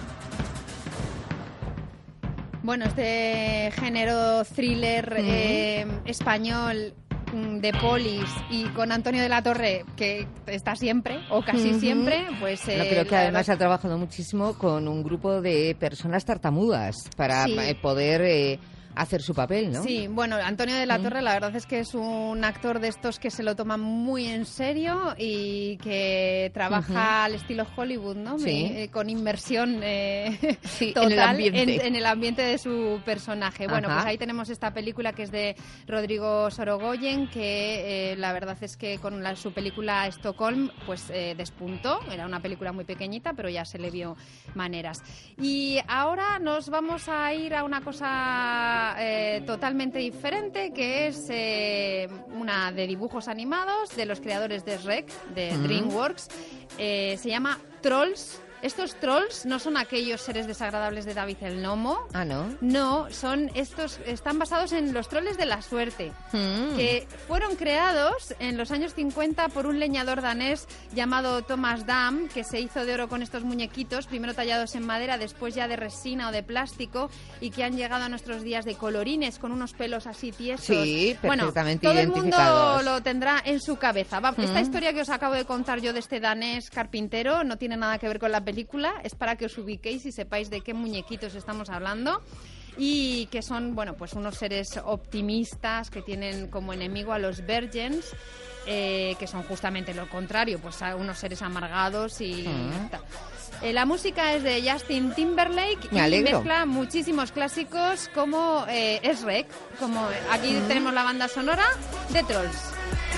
S23: Bueno, este género thriller
S10: Ujú.
S23: eh, español mm, de polis y con Antonio de la Torre, que está siempre, o casi
S10: Ujú.
S23: siempre, pues...
S10: No,
S23: eh,
S10: pero que
S23: la
S10: además
S23: verdad-
S10: ha trabajado muchísimo con un grupo de personas tartamudas para
S23: Sí.
S10: eh, poder eh, hacer su papel, ¿no?
S23: Sí, bueno, Antonio de la
S10: Mm.
S23: Torre la verdad es que es un actor de estos que se lo toma muy en serio y que trabaja
S10: Ujú.
S23: al estilo Hollywood, ¿no?
S10: Sí.
S23: Me- eh, con inmersión eh,
S10: Sí, en
S23: total
S10: el ambiente.
S23: en, en el ambiente de su personaje. Bueno,
S10: Ajá.
S23: pues ahí tenemos esta película que es de Rodrigo Sorogoyen, que eh, la verdad es que con la- su película Stockholm pues eh, despuntó. Era una película muy pequeñita, pero ya se le vio maneras. Y ahora nos vamos a ir a una cosa eh, totalmente diferente, que es eh, una de dibujos animados de los creadores de Shrek, de
S10: Mm.
S23: DreamWorks. Eh, se llama Trolls. Estos trolls no son aquellos seres desagradables de David el Gnomo.
S10: Ah, ¿no?
S23: No, son estos, están basados en los troles de la suerte,
S10: Mm.
S23: que fueron creados en los años cincuenta por un leñador danés llamado Thomas Dam, que se hizo de oro con estos muñequitos, primero tallados en madera, después ya de resina o de plástico, y que han llegado a nuestros días de colorines, con unos pelos así tiesos.
S10: Sí,
S23: Bueno,
S10: perfectamente
S23: todo el mundo
S10: identificados.
S23: lo tendrá en su cabeza. Va, esta
S10: Mm.
S23: historia que os acabo de contar yo de este danés carpintero no tiene nada que ver con la película, es para que os ubiquéis y sepáis de qué muñequitos estamos hablando. Y que son, bueno, pues unos seres optimistas que tienen como enemigo a los Vergens, eh, que son justamente lo contrario, pues a unos seres amargados y
S10: Mm.
S23: tal. Eh, la música es de Justin Timberlake
S10: Me
S23: y
S10: alegro.
S23: mezcla muchísimos clásicos como eh, es Rec, como aquí
S10: Mm.
S23: tenemos la banda sonora de Trolls.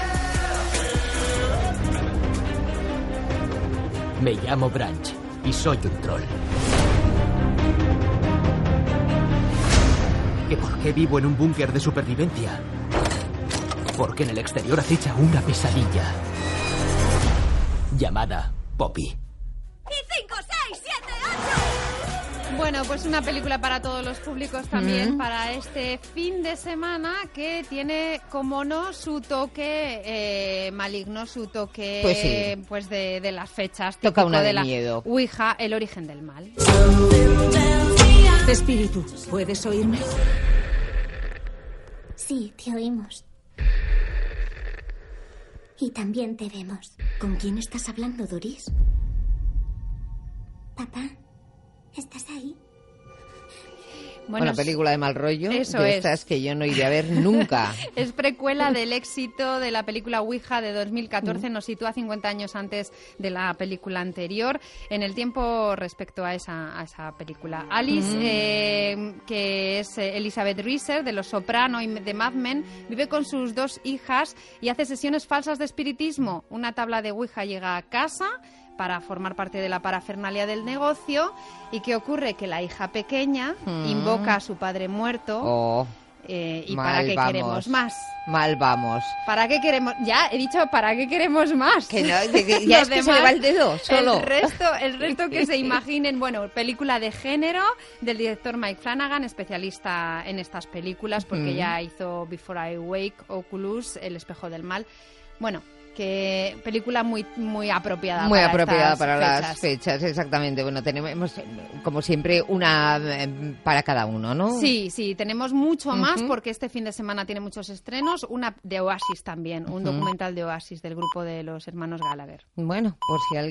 S1: Me llamo Branch y soy un troll. ¿Que por qué vivo en un búnker de supervivencia? Porque en el exterior acecha una pesadilla llamada Poppy.
S23: Y cinco, seis, siete, ocho. Bueno, pues una película para todos los públicos también,
S10: Mm.
S23: para este fin de semana, que tiene, como no, su toque eh, maligno, su toque
S10: Pues sí.
S23: pues de, de las fechas.
S10: Toca
S23: típico
S10: una de
S23: la
S10: miedo.
S23: Ouija, el origen del mal.
S20: Espíritu, ¿puedes oírme?
S2: Sí, te oímos. Y también te vemos.
S20: ¿Con quién estás hablando, Doris?
S2: Papá, ¿estás ahí?
S10: Una película de mal rollo,
S23: eso
S10: de
S23: es.
S10: estas que yo no iré a ver nunca.
S23: Es precuela del éxito de la película Ouija de dos mil catorce,
S10: Mm.
S23: nos sitúa cincuenta años antes de la película anterior, en el tiempo respecto a esa, a esa película. Alice,
S10: Mm.
S23: eh, que es eh, Elizabeth Reeser, de Los Soprano y de Mad Men, vive con sus dos hijas y hace sesiones falsas de espiritismo. Una tabla de Ouija llega a casa para formar parte de la parafernalia del negocio. ¿Y qué ocurre? Que la hija pequeña
S10: Mm.
S23: invoca a su padre muerto.
S10: Oh,
S23: Eh, ¿Y
S10: mal
S23: para qué
S10: vamos.
S23: queremos más?
S10: Mal vamos.
S23: ¿Para qué queremos? Ya, he dicho, ¿para qué queremos más?
S10: Que no, que- que ya
S23: Los
S10: es que se le va el dedo, solo.
S23: El resto, el resto que se imaginen, bueno, película de género del director Mike Flanagan, especialista en estas películas, porque
S10: Mm.
S23: ya hizo Before I Wake, Oculus, El espejo del mal. Bueno, que película muy muy apropiada
S10: Muy
S23: para
S10: apropiada
S23: estas
S10: para
S23: fechas.
S10: las fechas, exactamente. Bueno, tenemos, eh, como siempre, una eh, para cada uno, ¿no?
S23: Sí, sí, tenemos mucho más
S10: Ujú.
S23: porque este fin de semana tiene muchos estrenos. Una de Oasis también, un
S10: Ujú.
S23: documental de Oasis del grupo de los hermanos Gallagher.
S10: Bueno, por si alguien